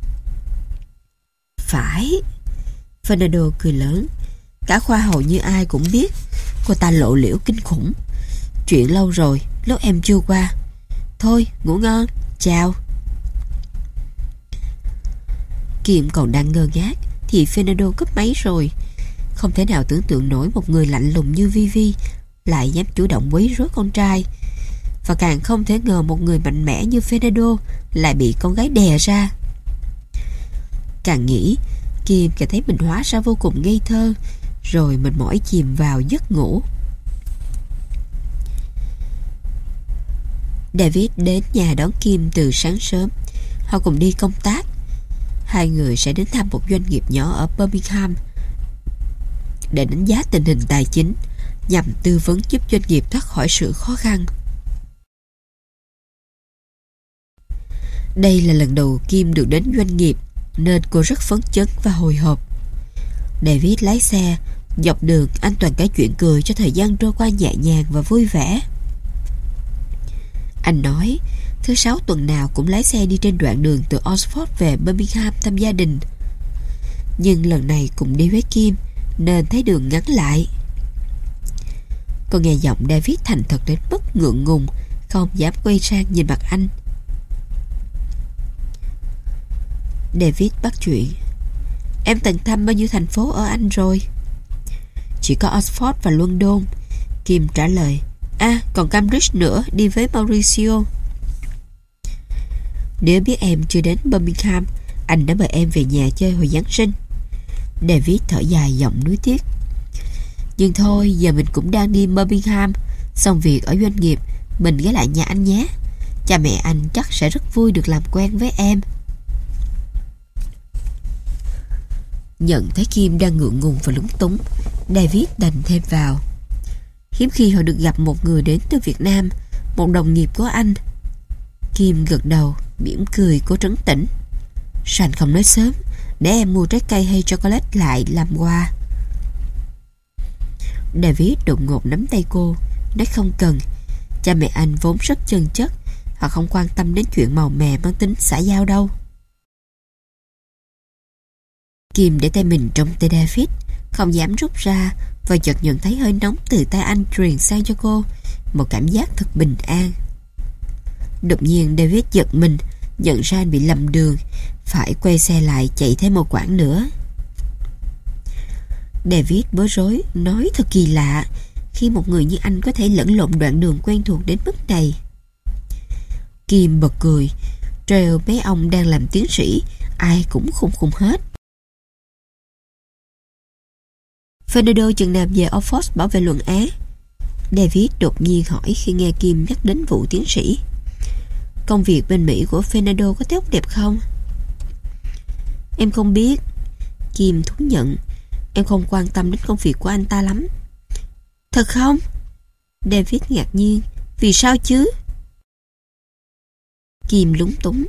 Phải. Fernando cười lớn. Cả khoa hầu như ai cũng biết. Cô ta lộ liễu kinh khủng. Chuyện lâu rồi, lúc em chưa qua. Thôi, ngủ ngon, chào. Kim còn đang ngơ ngác thì Fernando cúp máy rồi. Không thể nào tưởng tượng nổi một người lạnh lùng như Vivi lại dám chủ động quấy rối con trai. Và càng không thể ngờ một người mạnh mẽ như Fernando lại bị con gái đè ra. Càng nghĩ, Kim càng thấy mình hóa ra vô cùng ngây thơ, rồi mệt mỏi chìm vào giấc ngủ. David đến nhà đón Kim từ sáng sớm. Họ cùng đi công tác. Hai người sẽ đến thăm một doanh nghiệp nhỏ ở Birmingham để đánh giá tình hình tài chính, nhằm tư vấn giúp doanh nghiệp thoát khỏi sự khó khăn. Đây là lần đầu Kim được đến doanh nghiệp, nên cô rất phấn chấn và hồi hộp. David lái xe. Dọc đường anh toàn kể chuyện cười cho thời gian trôi qua nhẹ nhàng và vui vẻ. Anh nói thứ sáu tuần nào cũng lái xe đi trên đoạn đường từ Oxford về Birmingham thăm gia đình. Nhưng lần này cùng đi với Kim nên thấy đường ngắn lại. Cô nghe giọng David thành thật đến mức ngượng ngùng, không dám quay sang nhìn mặt anh. David bắt chuyện. Em từng thăm bao nhiêu thành phố ở Anh rồi? Chỉ có Oxford và London. Kim trả lời. Còn Cambridge nữa, đi với Mauricio. Nếu biết em chưa đến Birmingham, anh đã mời em về nhà chơi hồi Giáng sinh. David thở dài giọng nuối tiếc. Nhưng thôi, giờ mình cũng đang đi Birmingham, xong việc ở doanh nghiệp, mình ghé lại nhà anh nhé. Cha mẹ anh chắc sẽ rất vui được làm quen với em. Nhận thấy Kim đang ngượng ngùng và lúng túng, David đành thêm vào. Hiếm khi họ được gặp một người đến từ Việt Nam, một đồng nghiệp của anh. Kim gật đầu, mỉm cười cố trấn tĩnh. Sao anh không nói sớm, để em mua trái cây hay chocolate lại làm quà. David đột ngột nắm tay cô, nói không cần. Cha mẹ anh vốn rất chân chất, họ không quan tâm đến chuyện màu mè mang tính xã giao đâu. Kim để tay mình trong tay David, không dám rút ra, và chợt nhận thấy hơi nóng từ tay anh truyền sang cho cô, một cảm giác thật bình an. Đột nhiên David giật mình, nhận ra anh bị lầm đường, phải quay xe lại chạy thêm một quãng nữa. David bối rối, nói thật kỳ lạ khi một người như anh có thể lẫn lộn đoạn đường quen thuộc đến mức này. Kim bật cười, trêu mấy ông đang làm tiến sĩ, ai cũng khùng khùng hết. Fernando chừng nào về Oxford bảo vệ luận án? David đột nhiên hỏi khi nghe Kim nhắc đến vụ tiến sĩ. Công việc bên Mỹ của Fernando có tốt đẹp không? Em không biết. Kim thú nhận. Em không quan tâm đến công việc của anh ta lắm. Thật không? David ngạc nhiên. Vì sao chứ? Kim lúng túng.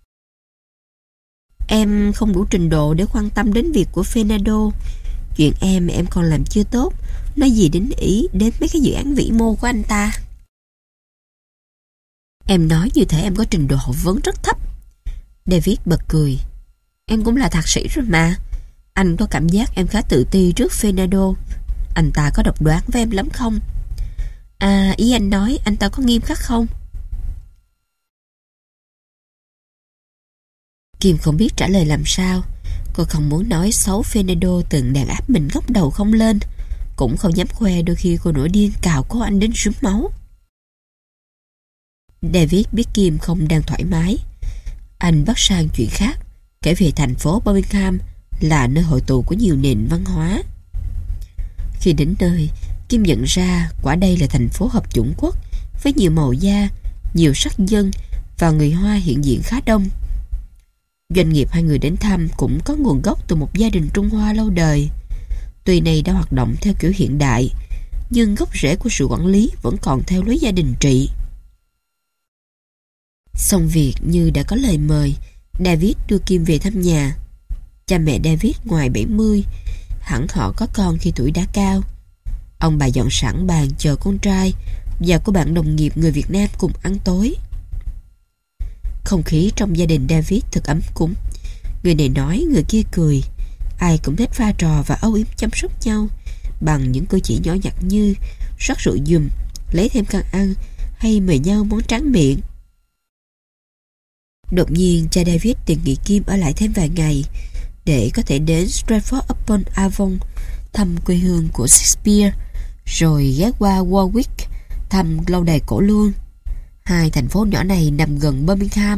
Em không đủ trình độ để quan tâm đến việc của Fernando. Chuyện em còn làm chưa tốt, nói gì đến ý đến mấy cái dự án vĩ mô của anh ta. Em nói như thể em có trình độ học vấn rất thấp. David bật cười. Em cũng là thạc sĩ rồi mà. Anh có cảm giác em khá tự ti trước Fernando. Anh ta có độc đoán với em lắm không? À, ý anh nói anh ta có nghiêm khắc không? Kim không biết trả lời làm sao. Cô không muốn nói xấu Fernando từng đàn áp mình ngóc đầu không lên, cũng không dám khoe đôi khi cô nổi điên cào có anh đến rúm máu. David biết Kim không đang thoải mái. Anh bắt sang chuyện khác, kể về thành phố Birmingham là nơi hội tụ của nhiều nền văn hóa. Khi đến nơi, Kim nhận ra quả đây là thành phố hợp chủng quốc với nhiều màu da, nhiều sắc dân và người Hoa hiện diện khá đông. Doanh nghiệp hai người đến thăm cũng có nguồn gốc từ một gia đình Trung Hoa lâu đời. Tuy này đã hoạt động theo kiểu hiện đại, nhưng gốc rễ của sự quản lý vẫn còn theo lối gia đình trị. Xong việc như đã có lời mời, David đưa Kim về thăm nhà. Cha mẹ David ngoài 70, hẳn họ có con khi tuổi đã cao. Ông bà dọn sẵn bàn chờ con trai và cô bạn đồng nghiệp người Việt Nam cùng ăn tối. Không khí trong gia đình David thật ấm cúng. Người này nói, người kia cười. Ai cũng thích pha trò và âu yếm chăm sóc nhau bằng những cử chỉ nhỏ nhặt như rót rượu giùm, lấy thêm căn ăn hay mời nhau món tráng miệng. Đột nhiên cha David đề nghị Kim ở lại thêm vài ngày để có thể đến Stratford-upon-Avon thăm quê hương của Shakespeare, rồi ghé qua Warwick thăm lâu đài cổ luôn. Hai thành phố nhỏ này nằm gần Birmingham.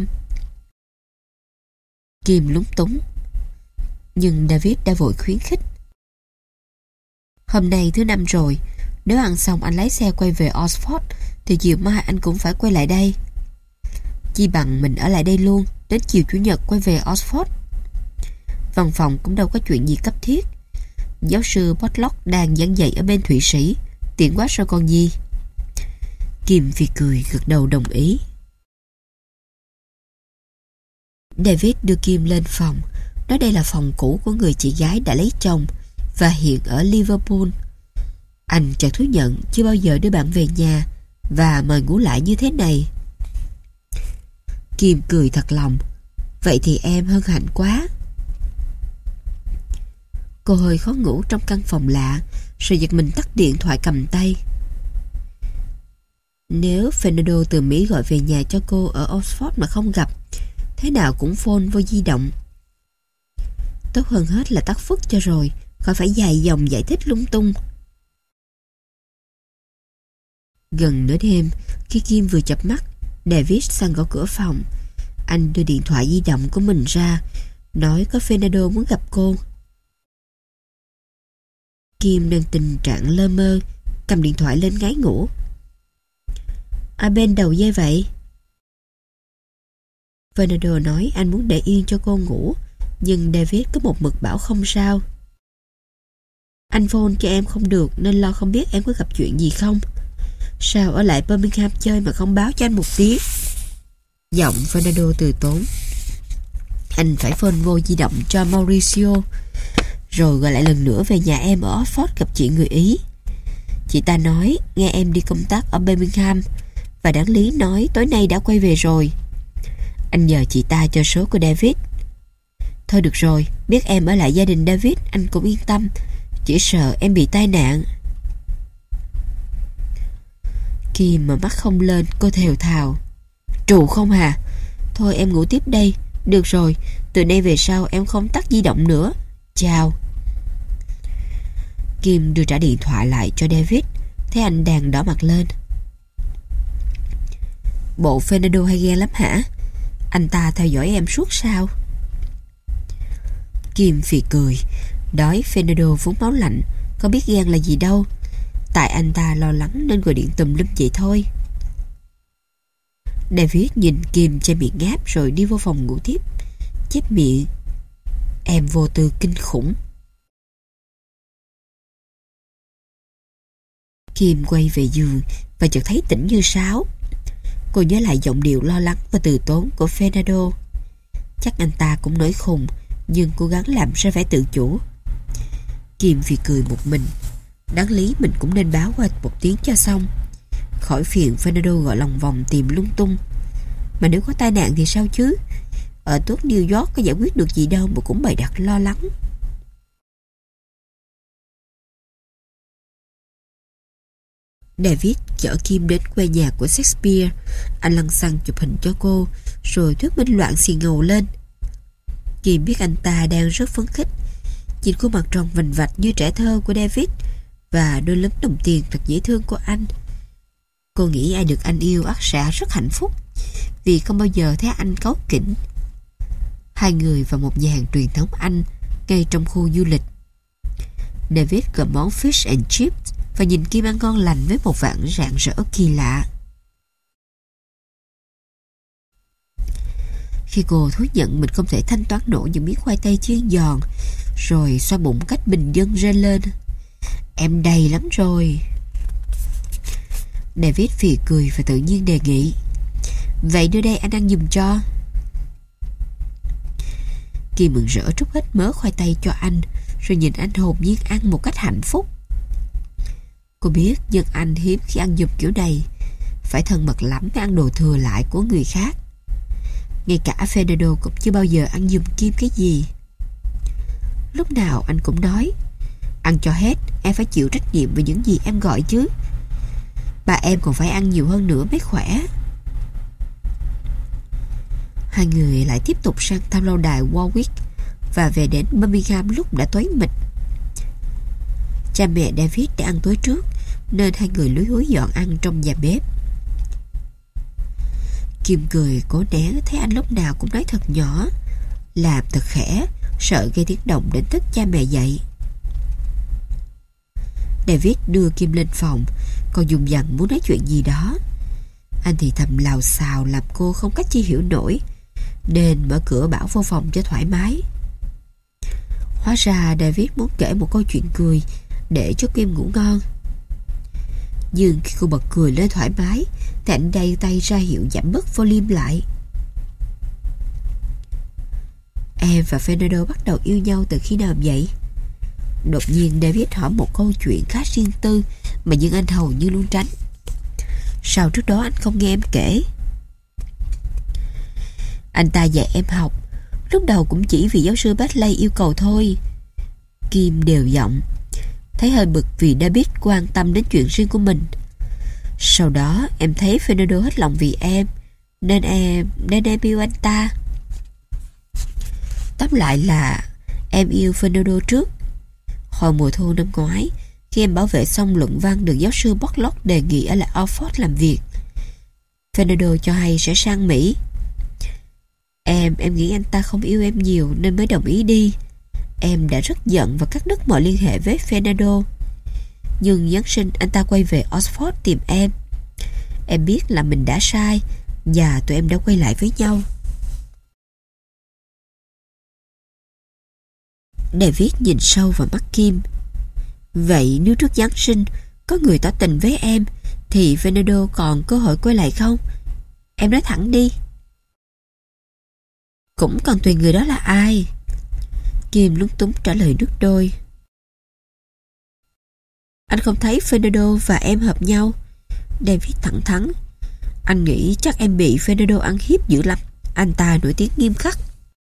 Kim lúng túng, nhưng David đã vội khuyến khích. Hôm nay thứ năm rồi, nếu ăn xong anh lái xe quay về Oxford thì chiều mai anh cũng phải quay lại đây. Chi bằng mình ở lại đây luôn, đến chiều chủ nhật quay về Oxford. Văn phòng cũng đâu có chuyện gì cấp thiết. Giáo sư Potlock đang giảng dạy ở bên Thụy Sĩ, tiện quá rồi còn gì. Kim phì cười gật đầu đồng ý. David đưa Kim lên phòng, nói đây là phòng cũ của người chị gái đã lấy chồng và hiện ở Liverpool. Anh chợt thú nhận chưa bao giờ đưa bạn về nhà và mời ngủ lại như thế này. Kim cười thật lòng. Vậy thì em hân hạnh quá. Cô hơi khó ngủ trong căn phòng lạ, rồi giật mình tắt điện thoại cầm tay. Nếu Fernando từ Mỹ gọi về nhà cho cô ở Oxford mà không gặp, thế nào cũng phone vô di động. Tốt hơn hết là tắt phức cho rồi, khỏi phải dài dòng giải thích lung tung. Gần nửa đêm, khi Kim vừa chợp mắt, David sang gõ cửa phòng. Anh đưa điện thoại di động của mình ra, nói có Fernando muốn gặp cô. Kim đang tình trạng lơ mơ, cầm điện thoại lên ngáy ngủ. Ai bên đầu dây vậy? Fernando nói anh muốn để yên cho cô ngủ, nhưng David có một mực bảo không sao. Anh phone cho em không được nên lo không biết em có gặp chuyện gì không. Sao ở lại Birmingham chơi mà không báo cho anh một tiếng? Giọng Fernando từ tốn. Anh phải phone vô di động cho Mauricio, rồi gọi lại lần nữa về nhà em ở Oxford gặp chị người Ý. Chị ta nói nghe em đi công tác ở Birmingham và đáng lý nói tối nay đã quay về rồi. Anh nhờ chị ta cho số của David. Thôi được rồi, biết em ở lại gia đình David anh cũng yên tâm, chỉ sợ em bị tai nạn. Khi mà mắt không lên, cô thều thào. Trù không hà? Thôi em ngủ tiếp đây. Được rồi, từ nay về sau em không tắt di động nữa. Chào. Kim đưa trả điện thoại lại cho David. Thấy anh đang đỏ mặt lên. Bộ Fernando hay ghen lắm hả? Anh ta theo dõi em suốt sao? Kim phì cười. Đói Fernando vốn máu lạnh, có biết ghen là gì đâu. Tại anh ta lo lắng nên gọi điện tùm lum vậy thôi. David nhìn Kim che miệng ngáp rồi đi vô phòng ngủ tiếp, chép miệng. Em vô tư kinh khủng. Kim quay về giường và chợt thấy tỉnh như sáo. Cô nhớ lại giọng điệu lo lắng và từ tốn của Fernando. Chắc anh ta cũng nổi khùng, nhưng cố gắng làm ra vẻ tự chủ. Kim vì cười một mình. Đáng lý mình cũng nên báo qua một tiếng cho xong, khỏi phiền Fernando gọi lòng vòng tìm lung tung. Mà nếu có tai nạn thì sao chứ? Ở tuốt New York có giải quyết được gì đâu mà cũng bày đặt lo lắng. David chở Kim đến quê nhà của Shakespeare. Anh lăng xăng chụp hình cho cô, rồi thuyết minh loạn xì ngầu lên. Kim biết anh ta đang rất phấn khích, nhìn khuôn mặt tròn vành vạch như trẻ thơ của David và đôi lúm đồng tiền thật dễ thương của anh. Cô nghĩ ai được anh yêu ắt sẽ rất hạnh phúc, vì không bao giờ thấy anh cáu kỉnh. Hai người vào một nhà hàng truyền thống Anh ngay trong khu du lịch. David gọi món fish and chips và nhìn Kim ăn ngon lành với một vạn rạng rỡ kỳ lạ. Khi cô thú nhận mình không thể thanh toán nổi những miếng khoai tây chiên giòn, rồi xoa bụng cách bình dân rên lên: "Em đầy lắm rồi." David phì cười và tự nhiên đề nghị: "Vậy đưa đây anh ăn giùm cho." Kim mừng rỡ trút hết mớ khoai tây cho anh, rồi nhìn anh hồn nhiên ăn một cách hạnh phúc. Cô biết dân Anh hiếm khi ăn giùm kiểu này, phải thân mật lắm mới ăn đồ thừa lại của người khác. Ngay cả Fernando cũng chưa bao giờ ăn giùm Kim cái gì. Lúc nào anh cũng nói: "Ăn cho hết, em phải chịu trách nhiệm về những gì em gọi chứ. Bà em còn phải ăn nhiều hơn nữa mới khỏe." Hai người lại tiếp tục sang thăm lâu đài Warwick và về đến Birmingham lúc đã tối mịt. Cha mẹ David đã ăn tối trước, nên hai người lúi húi dọn ăn trong nhà bếp. Kim cười cố né, thấy anh lúc nào cũng nói thật nhỏ, làm thật khẽ, sợ gây tiếng động đến thức cha mẹ dậy. David đưa Kim lên phòng, còn dùng dằn muốn nói chuyện gì đó. Anh thì thầm lào xào làm cô không cách chi hiểu nổi, nên mở cửa bảo vô phòng cho thoải mái. Hóa ra David muốn kể một câu chuyện cười để cho Kim ngủ ngon. Nhưng khi cô bật cười lên thoải mái thì anh đay tay ra hiệu giảm bớt volume lại. "Em và Fernando bắt đầu yêu nhau từ khi nào vậy?" Đột nhiên David hỏi một câu chuyện khá riêng tư mà nhưng anh hầu như luôn tránh. "Sao trước đó anh không nghe em kể?" "Anh ta dạy em học, lúc đầu cũng chỉ vì giáo sư Batley yêu cầu thôi." Kim đều giọng, thấy hơi bực vì David quan tâm đến chuyện riêng của mình. "Sau đó em thấy Fernando hết lòng vì em, nên em yêu anh ta. Tóm lại là em yêu Fernando trước. Hồi mùa thu năm ngoái, khi em bảo vệ xong luận văn được giáo sư Borlaug đề nghị ở lại Oxford làm việc, Fernando cho hay sẽ sang Mỹ. Em nghĩ anh ta không yêu em nhiều nên mới đồng ý đi. Em đã rất giận và cắt đứt mọi liên hệ với Fernando. Nhưng Giáng sinh anh ta quay về Oxford tìm em. Em biết là mình đã sai và tụi em đã quay lại với nhau." David nhìn sâu vào mắt Kim. "Vậy nếu trước Giáng sinh có người tỏ tình với em thì Fernando còn cơ hội quay lại không? Em nói thẳng đi." "Cũng còn tùy người đó là ai." Kim lúng túng trả lời nước đôi. "Anh không thấy Fernando và em hợp nhau." David thẳng thắn. "Anh nghĩ chắc em bị Fernando ăn hiếp dữ lắm. Anh ta nổi tiếng nghiêm khắc."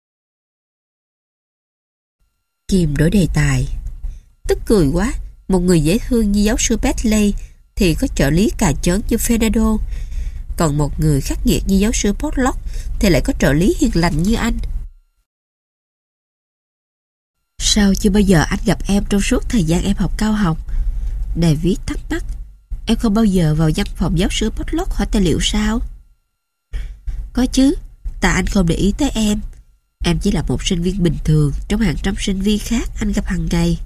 Kim đổi đề tài. "Tức cười quá, một người dễ thương như giáo sư Batley thì có trợ lý cà chớn như Fernando, còn một người khắc nghiệt như giáo sư Borlaug thì lại có trợ lý hiền lành như anh. Sao chưa bao giờ anh gặp em trong suốt thời gian em học cao học?" David thắc mắc. "Em không bao giờ vào văn phòng giáo sư Borlaug hỏi tài liệu sao?" "Có chứ, tại anh không để ý tới em. Em chỉ là một sinh viên bình thường trong hàng trăm sinh viên khác anh gặp hàng ngày."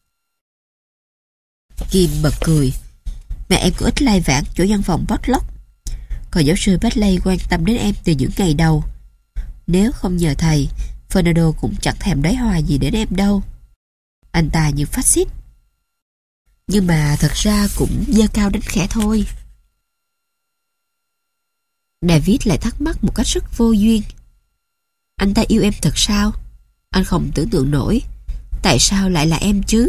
Kim bật cười. "Mà em có ít lai vãng chỗ văn phòng Borlaug. Còn giáo sư Batley quan tâm đến em từ những ngày đầu. Nếu không nhờ thầy, Fernando cũng chẳng thèm đói hoài gì đến em đâu. Anh ta như phát xít. Nhưng mà thật ra cũng dơ cao đánh khẽ thôi." David lại thắc mắc một cách rất vô duyên. "Anh ta yêu em thật sao? Anh không tưởng tượng nổi. Tại sao lại là em chứ?"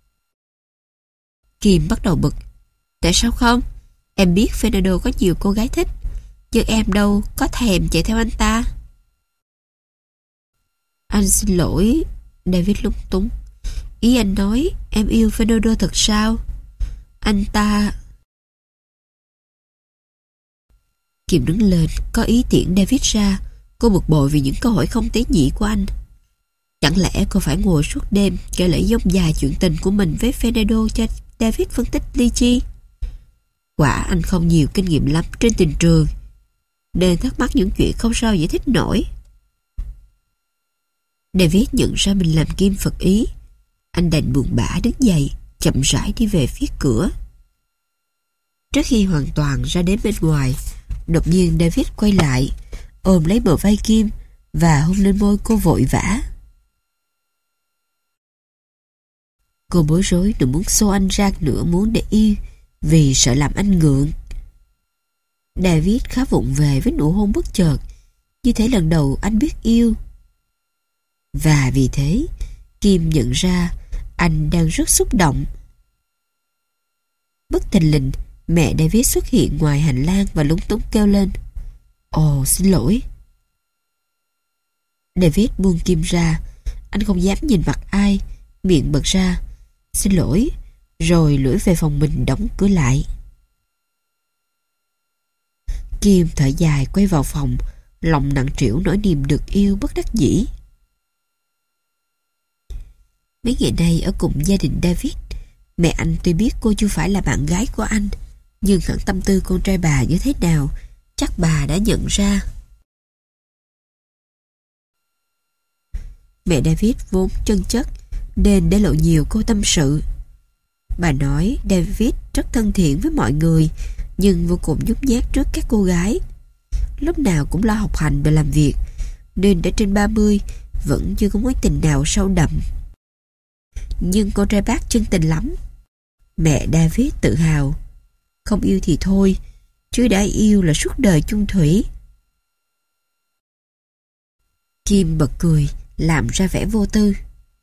Kim bắt đầu bực. "Tại sao không? Em biết Fernando có nhiều cô gái thích, nhưng em đâu có thèm chạy theo anh ta." "Anh xin lỗi." David lúng túng. "Ý anh nói em yêu Fernando thật sao? Anh ta..." Kim đứng lên, có ý tiễn David ra. Cô bực bội vì những câu hỏi không tế nhị của anh. Chẳng lẽ cô phải ngồi suốt đêm kể lể dông dài chuyện tình của mình với Fernando cho David phân tích ly chi? Quả anh không nhiều kinh nghiệm lắm trên tình trường, nên thắc mắc những chuyện không sao giải thích nổi. David nhận ra mình làm Kim phật ý. Anh đành buồn bã đứng dậy, chậm rãi đi về phía cửa. Trước khi hoàn toàn ra đến bên ngoài, đột nhiên David quay lại, ôm lấy bờ vai Kim và hôn lên môi cô vội vã. Cô bối rối đừng muốn xô anh ra nửa muốn để yêu, vì sợ làm anh ngượng. David khá vụng về với nụ hôn bất chợt, như thể lần đầu anh biết yêu. Và vì thế, Kim nhận ra anh đang rất xúc động. Bất thình lình, mẹ David xuất hiện ngoài hành lang và lúng túng kêu lên: "Ồ, xin lỗi." David buông Kim ra. Anh không dám nhìn mặt ai, miệng bật ra: "Xin lỗi", rồi lủi về phòng mình đóng cửa lại. Kim thở dài quay vào phòng, lòng nặng trĩu nỗi niềm được yêu bất đắc dĩ. Mấy ngày nay ở cùng gia đình David, mẹ anh tuy biết cô chưa phải là bạn gái của anh, nhưng hẳn tâm tư con trai bà như thế nào chắc bà đã nhận ra. Mẹ David vốn chân chất nên để lộ nhiều cô tâm sự. Bà nói David rất thân thiện với mọi người, nhưng vô cùng nhút nhát trước các cô gái. Lúc nào cũng lo học hành và làm việc, nên đã trên 30 vẫn chưa có mối tình nào sâu đậm. Nhưng con trai bác chân tình lắm. Mẹ David tự hào: "Không yêu thì thôi, chứ đã yêu là suốt đời chung thủy." Kim bật cười, làm ra vẻ vô tư: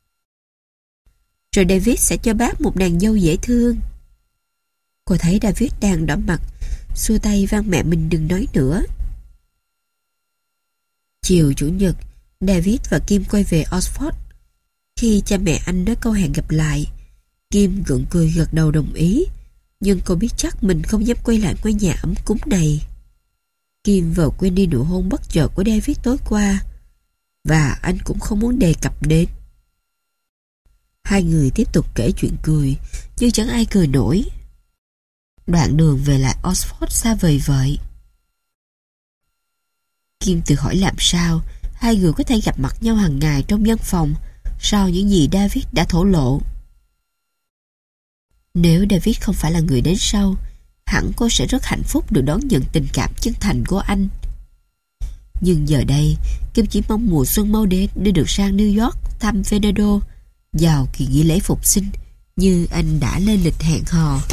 "Rồi David sẽ cho bác một nàng dâu dễ thương." Cô thấy David đang đỏ mặt, xua tay van mẹ mình đừng nói nữa. Chiều Chủ nhật, David và Kim quay về Oxford. Khi cha mẹ anh nói câu hẹn gặp lại, Kim gượng cười gật đầu đồng ý, nhưng cô biết chắc mình không dám quay lại ngôi nhà ấm cúng này. Kim vờ quên đi nụ hôn bất chợt của David tối qua, và anh cũng không muốn đề cập đến. Hai người tiếp tục kể chuyện cười, nhưng chẳng ai cười nổi. Đoạn đường về lại Oxford xa vời vợi. Kim tự hỏi làm sao hai người có thể gặp mặt nhau hàng ngày trong văn phòng sau những gì David đã thổ lộ. Nếu David không phải là người đến sau, hẳn cô sẽ rất hạnh phúc được đón nhận tình cảm chân thành của anh. Nhưng giờ đây, Kim chỉ mong mùa xuân mau đến để được sang New York thăm Fernando vào kỳ nghỉ lễ phục sinh như anh đã lên lịch hẹn hò.